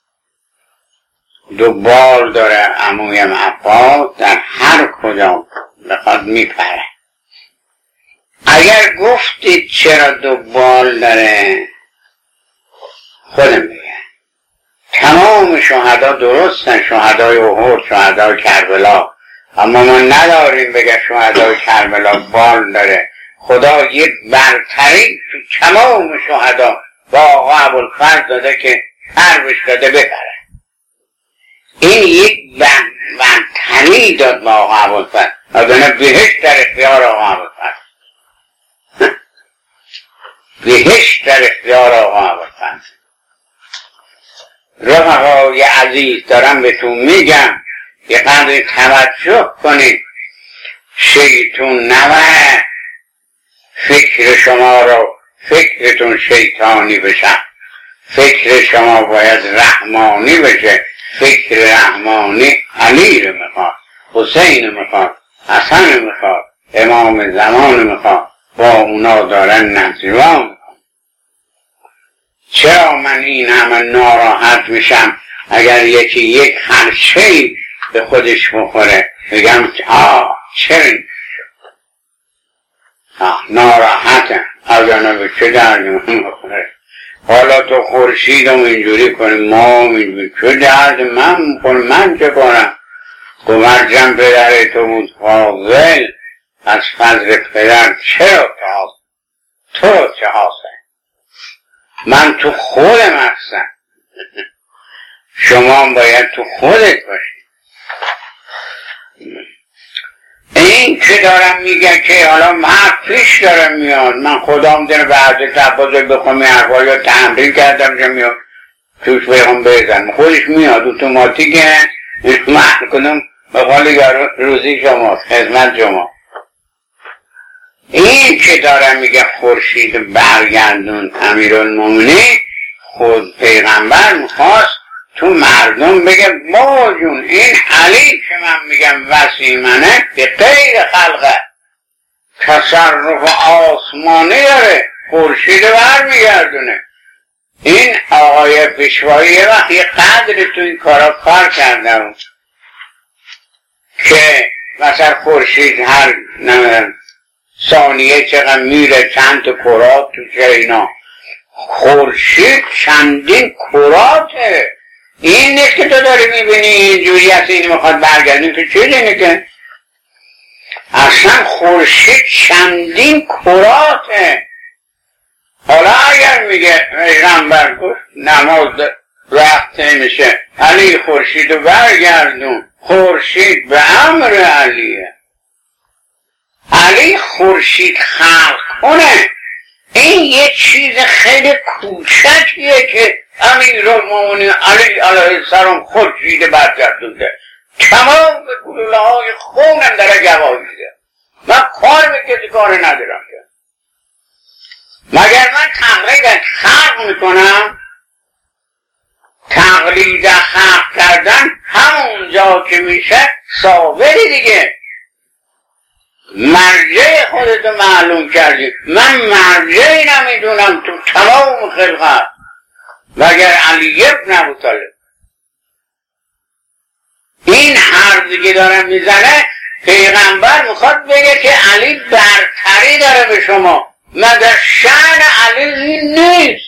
دو بال داره عمویم عباس، در هر کجا بخواد میپره. اگر گفتید چرا دو بال داره خودم بگم تمام شهدا درستن، شهدای احد، شهدای کربلا، اما ما نداریم بگه شهدای کربلا بال داره. خدا یک برتری تو تمام شهدا با آقا ابوالفضل داده که هر بش داده ببره. این یک برتری داد با آقا ابوالفضل، اگرنه بهشت در اختیار آقا ابوالفضل، بهشت در اختیار آقا ابوالفضل. رفقای عزیز دارم بهتون میگم یه قدری توجه کنید، شیطون نوه فکر شما رو فکرتون شیطانی بشه، فکر شما باید رحمانی بشه. فکر رحمانی علی رو میخواد، حسین میخواد، حسن میخواد، امام زمان میخواد، با اونا دارن نجوا میخواد. چرا من این همه ناراحت میشم اگر یکی یک خرچه‌ای به خودش بخوره، بگم آه چرا آه ناراحتم، اگر به چه دردی من بخوره. حالا تو خورشیدم اینجوری کنی، ما اینجوری چه درد من بخوره، من چه کنم؟ گمرجم پدر تو بود فاضل، از فضل پدر چرا تاست تو چه حاصل؟ من تو خودم هستم، شما باید تو خودت باشی. این که دارم میگه که حالا من پیش دارم میاد، من خودم داره به حضرت عباس بخوام این حرفا یا تمرین کردم که میاد توش بخوام بزن خودش میاد اتوماتیکه. من کنم به قول روزی شماست، خدمت شما. این که دارم میگه خورشید برگردون امیرالمومنین، خود پیغمبر میخواست تو مردم بگه با جون این علی که من میگم وسیمنه به غیر خلقه، تصرف آسمانی داره، خورشید برمیگردونه. این آقای پیشوایی یه وقت یه قدری تو این کارا کار کرده که مثلا خورشید هر نمیدن ثانیه چقدر میره، چند تا کرات تو چه اینا. خورشید چندین کراته. این نیست که تو داری میبینی اینجوری هست این میخواد برگردیم تو چیز اینه که اصلا خورشید چندین کراته. حالا اگر میگه پیغمبر گفت نماز وقت میشه علی خورشید رو برگردون، خورشید به امر علیه، علی خورشید خلق کنه. این یه چیز خیلی کوچکیه که امیرالمومنین علی علیه السلام خورشید برگردونده. تمام به گلوله های خونم داره گواهی میده. من کار به کسی کار ندارم که مگر من تقلید خلق میکنم. تقلید خلق کردن همون جا که میشه صابری دیگه. مرجع خودتو معلوم کردی. من مرجعی نمیدونم تو تمام خلقت مگر علی ابن ابی طالب. این حرفی که داره میزنه پیغمبر میخواد بگه که علی برتری داره به شما، مگر شأن علی این نیست.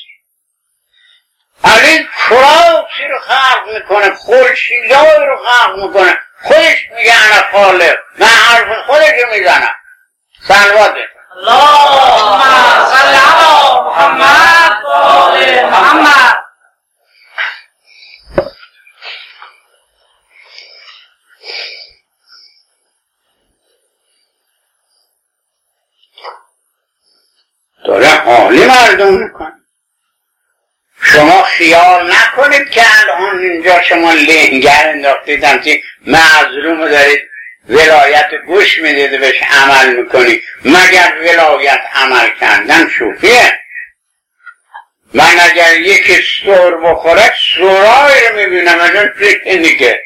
علی کراسی رو خلق میکنه، خورشیدای رو خلق میکنه، خودش میگه انا خالق، من حرف خودش رو میزنم. صلوات اللهم صل علی محمد و آل محمد. داره حالی مردم میکنه. شما خیال نکنید که الان اینجا شما لنگر انداختید همچین مظلوم دارید ولایت گوش میدید و بهش عمل میکنید. مگر ولایت عمل کردن شوخیه؟ من اگر یکی سور بخوره سورای رو میبینم اگر فکر دیگه.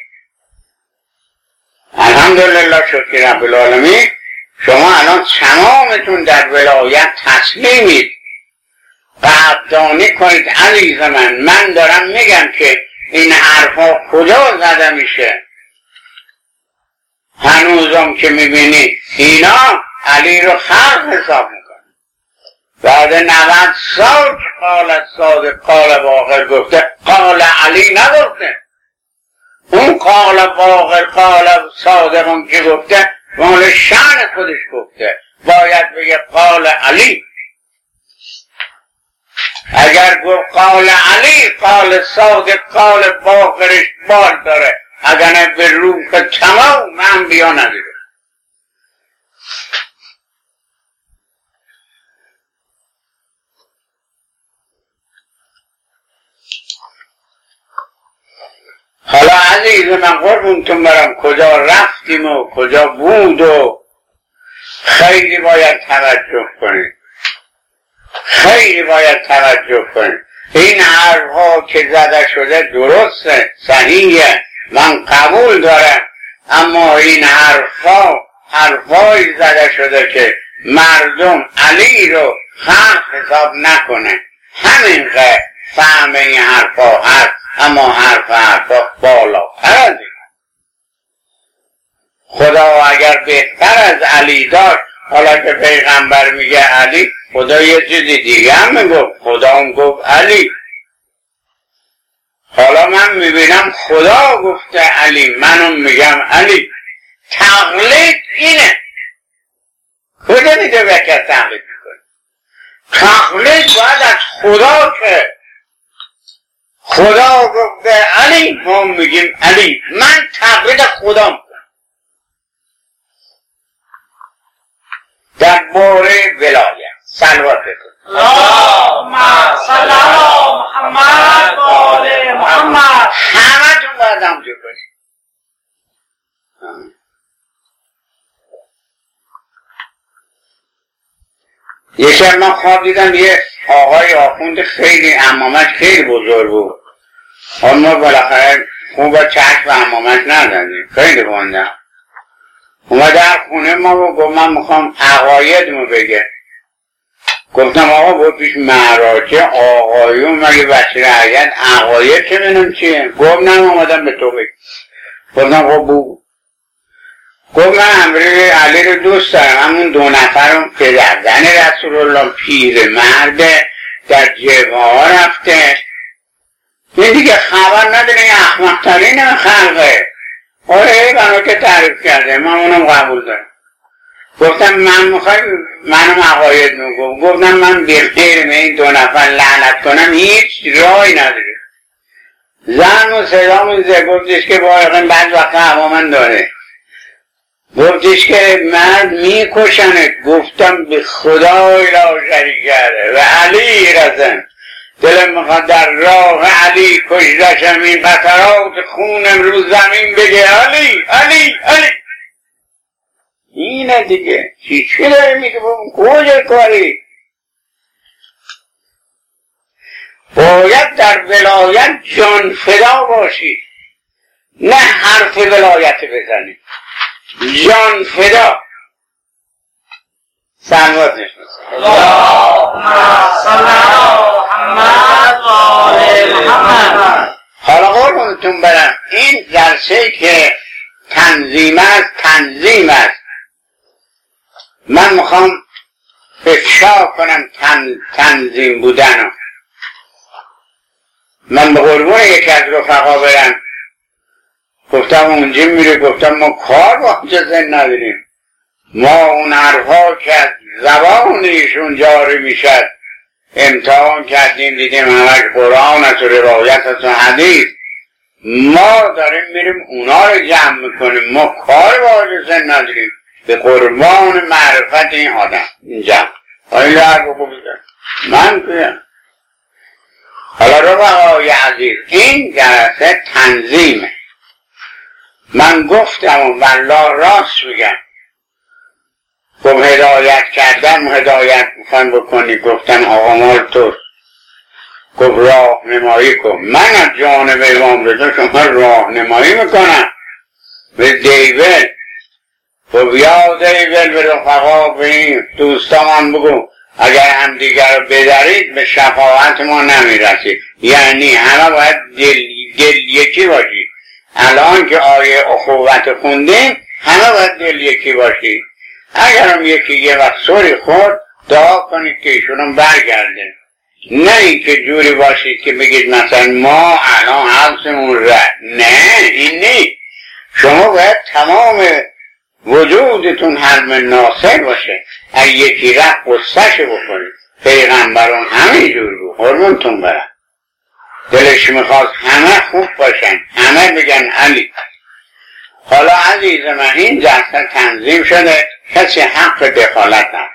الحمدلله شکر رب العالمین شما الان تمامتون در ولایت تسلیمید. قدردانی کنید عزیز من. من دارم میگم که این حرفا کجا زده میشه. هنوزم که میبینی اینا علی رو خلق حساب میکنه. بعد نود سال قال صادق قال باقر گفته، قال علی نگفته. اون قال باقر قال صادق که گفته مال شأن خودش گفته، باید بگه قال علی. اگر گفت قال علی قال صادق قال باقرش بال داره، اگر نه به روح تمام انبیا نداره. حالا عزیز من قربونتون برم کجا رفتیم و کجا بود و خیلی باید توجه کنید، خیلی باید توجه کنید. این حرفها که زده شده درسته، صحیحه، من قبول دارم، اما این حرفها حرفهایی زده شده که مردم علی رو خلق حساب نکنه. همین که فهم این حرفها هست، اما حرف حرفا بالاتر از این. خدا اگر بهتر از علی داشت، حالا که پیغمبر میگه علی، خدا یه چیزی دیگه هم میگفت. خدا هم گفت علی. حالا من میبینم خدا گفته علی، منم میگم علی. تقلید اینه. کجا میده به کس تقلید میکنه؟ تقلید باید از خدا که خدا گفته علی ما میگیم علی. من تقلید خدا میکنم. در باره ولایت صلوات بکن. اللهم صل علی محمد و آل محمد. همه تون باید همجور کنید. یه شب من خواب دیدم یه آقای آخوند خیلی عمامش خیلی بزرگ بود. اما بالاخره خوب چشم و عمامش ندادیم، خیلی باندم. اومد در خونه ما رو گفت من میخوام عقایدمو بگه. گفتم آقا بود پیش مراجع آقایون مگه بچه رعیت عقاید چه بینم چیه؟ گفت نه اومدم به تو بگم. گفتم خب بگو. گفت من امری علی رو دوست دارم، همون دو نفرم پدر زن رسول الله پیر مرده در جبهه رفته، این دیگه خبر نداره، این احمق ترین خلقه. آره بنا که تعریف کرده من اونم قبول دارم. گفتم من میخوایم منم عقاید میگم. گفتم من بخیر به این دو نفر لعنت کنم هیچ راهی نداره. زن و صدا میزه گفتش که بایقین بعد وقت عوامن داره. گفتش که مرد میکشنه. گفتم به خدای لا شریک کرده و علی رزن دلم میخواد در راه علی کشتشم، این قطرات خونم رو زمین بگه علی علی علی. اینه دیگه. چی چی داره میگه بابا کجا کاری؟ باید در ولایت جان فدا باشی، نه حرف ولایت بزنی. جان فدا. سلوات نشون اللهم صل علی محمد و آل محمد. حالا قربونتون برم این جلسه که تنظیم است تنظیم است من میخوام افشا کنم تن، تنظیم بودن. من به قربون یکی از رفقا برم گفتم اونجا میره، گفتم ما کار با اونجا زن نداریم، ما اون حرفا که از زبان ایشون جاری میشد امتحان کردیم دیدیم همش قرآن است و روایت است و حدیث، ما داریم میریم اونا رو جمع میکنیم، ما کار با اونجا زن نداریم، به قربان معرفت این آدم اینجا آیه حرف بگو بیدن من بگم. حالا رفقای عزیز این جلسه تنظیمه. من گفتم و والله راست بگم گفت هدایت کردم هدایت میخوان بکنی، گفتن آقا مال تو، گفت راه نمایی کن. من از جانب امام رضا شما راه نمایی میکنم به دیول، گفت یا دیول به رفقا به این دوستا من بگو اگر هم دیگر رو بدارید به شفاعت ما نمیرسید، یعنی همه باید دل, دل یکی باشید. الان که آیه اخوت خوندیم همه باید دل یکی باشید. اگر هم یکی یه وقت سوری خورد دعا کنید که ایشونم برگرده، نه این که جوری باشید که بگید مثلا ما الان حبسمون رد، نه این نیست. شما باید تمام وجودتون حلم ناصر باشه، اگه یکی رفت قصهش بکنید. پیغمبران همین جور بود قربونتون برم، دلش میخواست همه خوب باشن، همه بگن علی. حالا عزیز من این جلسه تنظیم شده، کسی حق دخالت نداره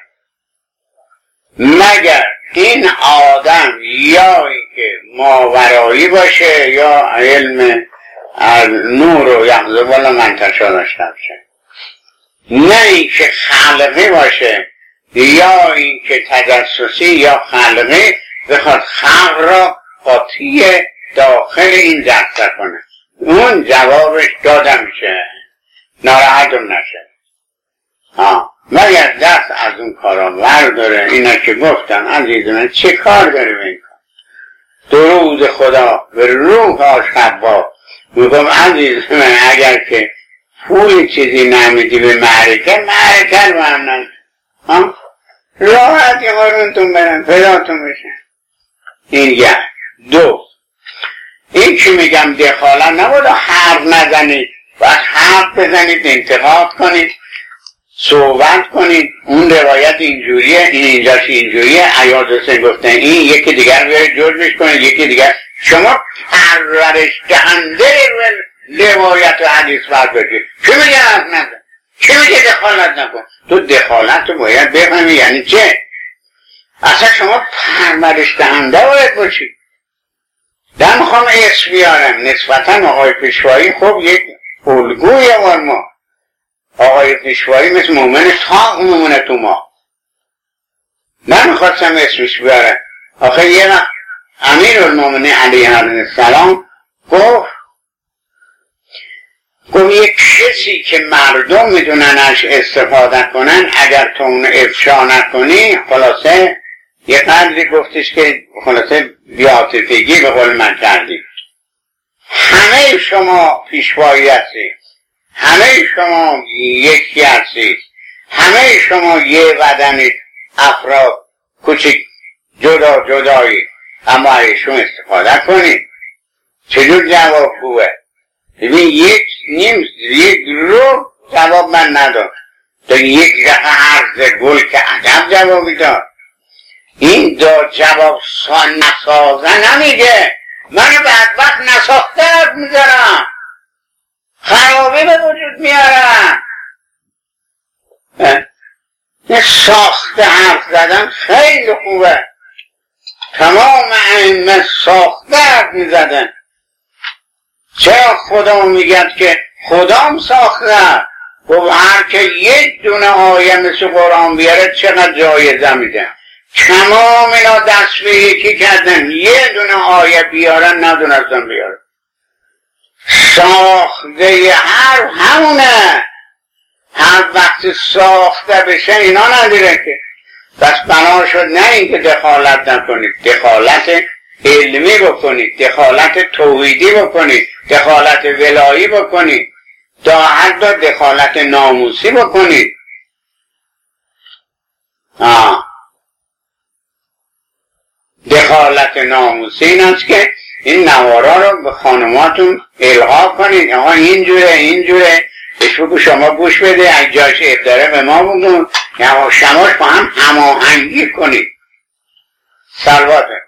مگر این آدم یا اینکه ماورایی باشه یا علم نور و یحضر والا منتشا داشته باشه، نه اینکه خلقی باشه یا اینکه تجسسی یا خلقی بخواد خلق را قاطی داخل این جلسه کنه. اون جوابش داده میشه، ناراحتم نشه. ها مگر دست از اون کارا برداره. اینا که گفتم عزیز من چه کار داره به این کار؟ درود خدا به روح آشبا. میگم عزیز من اگر که پول چیزی نمیدی به معرکه، معرکه رو هم نمیدی، ها راحت یه قرونتون برن پیداتون بشن. این یک. دو این که میگم دخالت نبود حرف نزنید، باید حرف بزنید، انتقاد کنید، صحبت کنید. اون روایت اینجوریه، این اینجاش اینجوریه، عیاض حسین گفتن این، یکی دیگر بیارید جزمش کنید، یکی دیگر. شما پرورش دهنده روایت و حدیث باید بگید. چه میگه حرف نزن؟ چه میگه دخالت نکن؟ تو دخالت رو باید بفهمی یعنی چه؟ اصلا شما پرورش دهنده باید باشید. در میخوام اسم بیارم نسبتا آقای پیشوایی خب یک الگوی وار ما. آقای پیشوایی مثل مومن تاق مومنه تو ما. نمیخواستم اسمش بیارم. آخه یه وقت امیر المومنین علیه السلام گفت گفت یک کسی که مردم میدوننش استفاده کنن اگر تو اون افشا نکنی، خلاصه یه قدری گفتش که خلاصه بیاتفگی به قول من کردی. همه شما پیشوایی هستید، همه شما یکی هستید، همه شما یه بدنید، افراد کوچک جدا جدایی، اما ایشون استفاده کنید. چجور جواب خوبه؟ ببین یک نیم یک رو جواب من نداد، تو یک دفعه عرض گل که عجب جوابی داد. این داد جواب نسازه نمیگه، من بدبخت نساخته حرف میزنم، خرابی به وجود میارم. این ساخته حرف زدن خیلی خوبه، تمام ائمه ساخته حرف میزدن. چرا خدا میگد که خدام ساخته؟ و هر که یک دونه آیه مثل قرآن بیاره چقدر جایزه میده. تمام اینا دست به یکی کردن، یه دونه آیه بیارن ندونستن بیارن. ساخته حرف همونه، هر وقت ساخته بشه اینا نداره که. بس بنا شد نه اینکه دخالت نکنید، دخالت علمی بکنید، دخالت توحیدی بکنید، دخالت ولایی بکنید، تا حتی دخالت ناموسی بکنید. آه. دخالت ناموسی این است که این نوارا رو به خانماتون القا کنید. آقا اینجوره اینجوره بهش بگو شما گوش بده، اگه جاش عیب داره به ما بگون، یا شماش با هم هماهنگی کنید. سلواته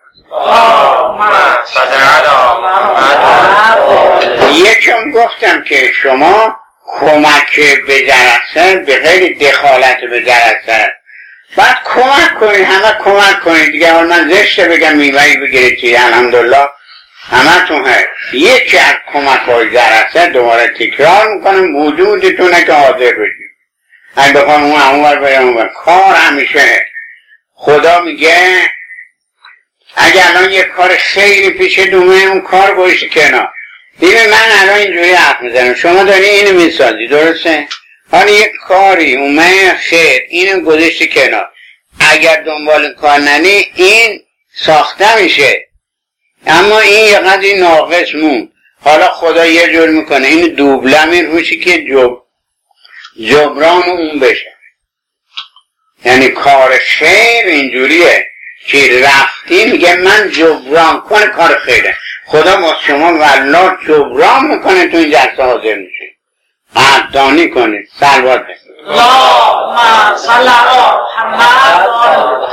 یکم گفتم که شما کمک به جلسه به غیر دخالت به جلسه بعد کمک کنید، همه کمک کنید دیگه. حال من زشته بگم میوهی بگیرید چیه، الحمدلله همه تون هست. یکی از کمک های جلسه دوباره تکرار میکنم وجودتونه که حاضر بشید. اگه بخوام اون همون برم اون کار همیشه خدا میگه اگه الان یک کار خیلی پیش دومه اون کار بایشی کنار. دیگه من الان اینجوری حرف میزنم، شما داری اینو میسازی، درسته؟ حالا یک کاری اومه خیر اینو گذاشتی کنار، اگر دنبال کار ننی این ساخته میشه، اما این یه قدری ناقص مون. حالا خدا یه جور میکنه این دوبله میروشی که جب جبران اون بشه. یعنی کار خیر اینجوریه که رفتی میگه من جبران کنه کار خیره، خدا با شما والله جبران میکنه تو این جلسه حاضر میشه. قدردانی کنید. سلوات بسید اللهم صل علی محمد.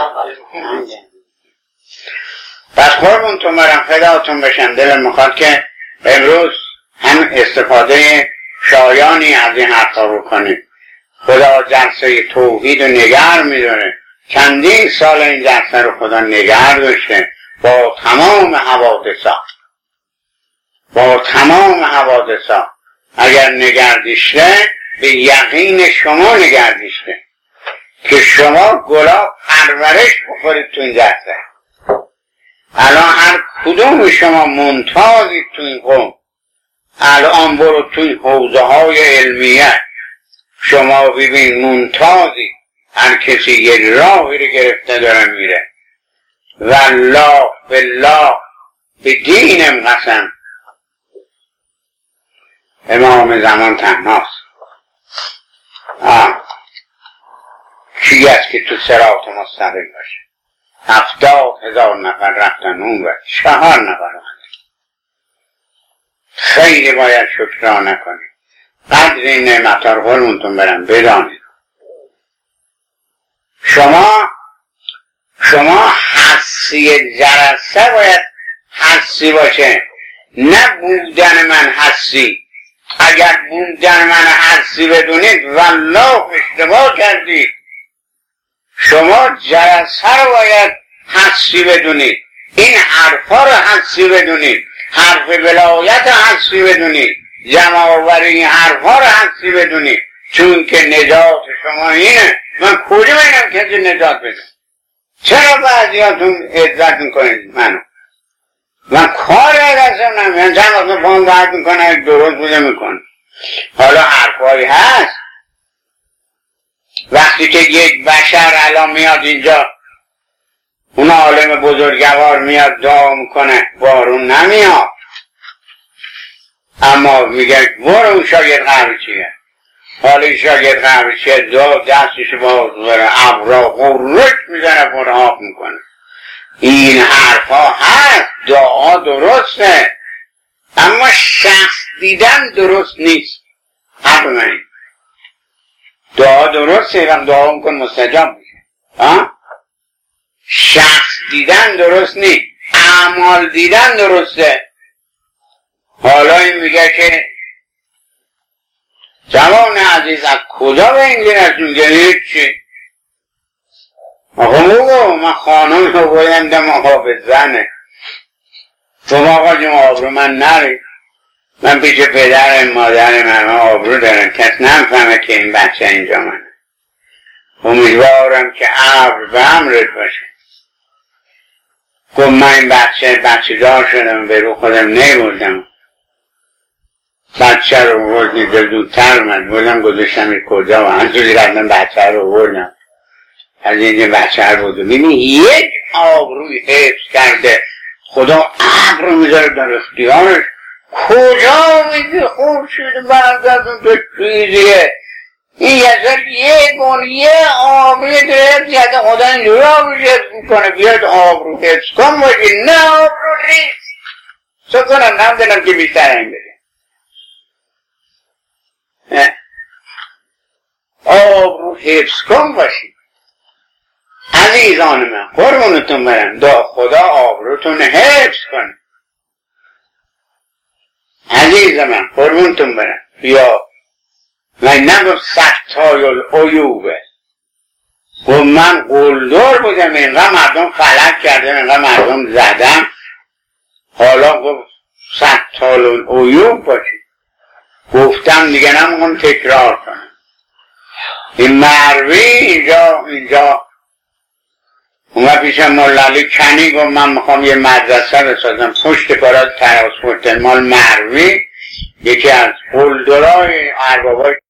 پس قربونتون برم، فداتون بشم. دلم میخواد که امروز هم استفاده شایانی از این حرفا بکنید. خدا جلسه توحید رو نگه میدونه، چندین سال این جلسه رو خدا نگه داشته با تمام حوادثا، با تمام حوادثا. اگر نگردیشته به یقین شما نگردیشته که شما گلاب پرورش بخورید تو این جلسه. الان هر کدوم شما ممتازید تو این قوم. الان برو توی حوزه های علمیه شما ببین ممتازی، هر کسی یک راهی رو گرفته داره میره. والله بالله به دینم قسم امام زمان تنهاست. آه کی است که تو صراط مستقیم باشه؟ هفتاد هزار نفر رفتن اون و چهار نفر رفتن. خیلی باید شکرانه کنید، قدر این نعمت‌ها رو قربونتون برم بدانید. شما شما حسی جلسه باید حسی باشه، نه بودن من حسی. اگر بودن من حسی بدونید والله اشتباه کردید. شما جلسه رو باید حسی بدونید، این حرفا رو حسی بدونید، حرف ولایت حسی بدونید، جمع آوری این حرفا رو حسی بدونید. چون که نجات شما اینه. من کجا بینم کسی نجات بده؟ چرا بعضیاتون عزت میکنید منو؟ من کار دستم نمید، من چند وقت پاهم باید میکنه درست بوده میکنه. حالا حرفایی هست وقتی که یک بشر الان میاد اینجا، اون عالم بزرگوار میاد دعا میکنه بارون نمیاد، اما میگه برو اون شاگرد قهوه چیه. حالا این شاگرد قهوه چیه دعا دستش با ابرا غرش میزنه پرهاق میکنه. این حرفا هست، دعا درسته، اما شخص دیدن درست نیست. حرف من دعا درسته، هم دعا میکن مستجاب میشه. شخص دیدن درست نیست، اعمال دیدن درسته. حالا این میگه که جوان عزیز از کجا به این گرست؟ میگه چی؟ آقا موگو من خانم رو بایندم آقا به زنه. شما آقا جمع آبرو من نری، من پیش پدر مادر من آبرو دارم، کس نمیفهمه که این بچه اینجا منه. امیدوارم که ابر به امرت باشه. گفت من این بچه بچه دار شدم به رو خودم نبردم. بچه رو بردید زودتر من بودم گذاشتم کجا و همجوری رفتم بچه رو بردم از اینجا بچه رو بودم ببین یک آبروی حفظ کرده خدا ابر رو میذاره در اختیارش کجا میگه خوب شده برگردون تو چیزیه این یزد یه گون یه آبروی در حفظ کرده خدا اینجوری آبروی حفظ میکنه بیاد آبرو حفظ کن باشی نه آبرو ریز سو کنم نمیدونم که بیشتر این بده آبرو حفظ کن باشی عزیزان من قربونتون برم دا خدا آبروتون حفظ کنه عزیز من قربونتون برم یا من نگم ستای العیوبه و من قلدر بودم اینقدر مردم فلک کردم اینقدر مردم زدم حالا گفت ستای العیوب باشی گفتم دیگه نمیخوام تکرار کنم این مروی اینجا اینجا اونگه پیشم مولالی کنی گفت من میخوام یه مدرسه بسازم پشت کارات ترانسپورت مال مروی یکی از قلدرهای اربابای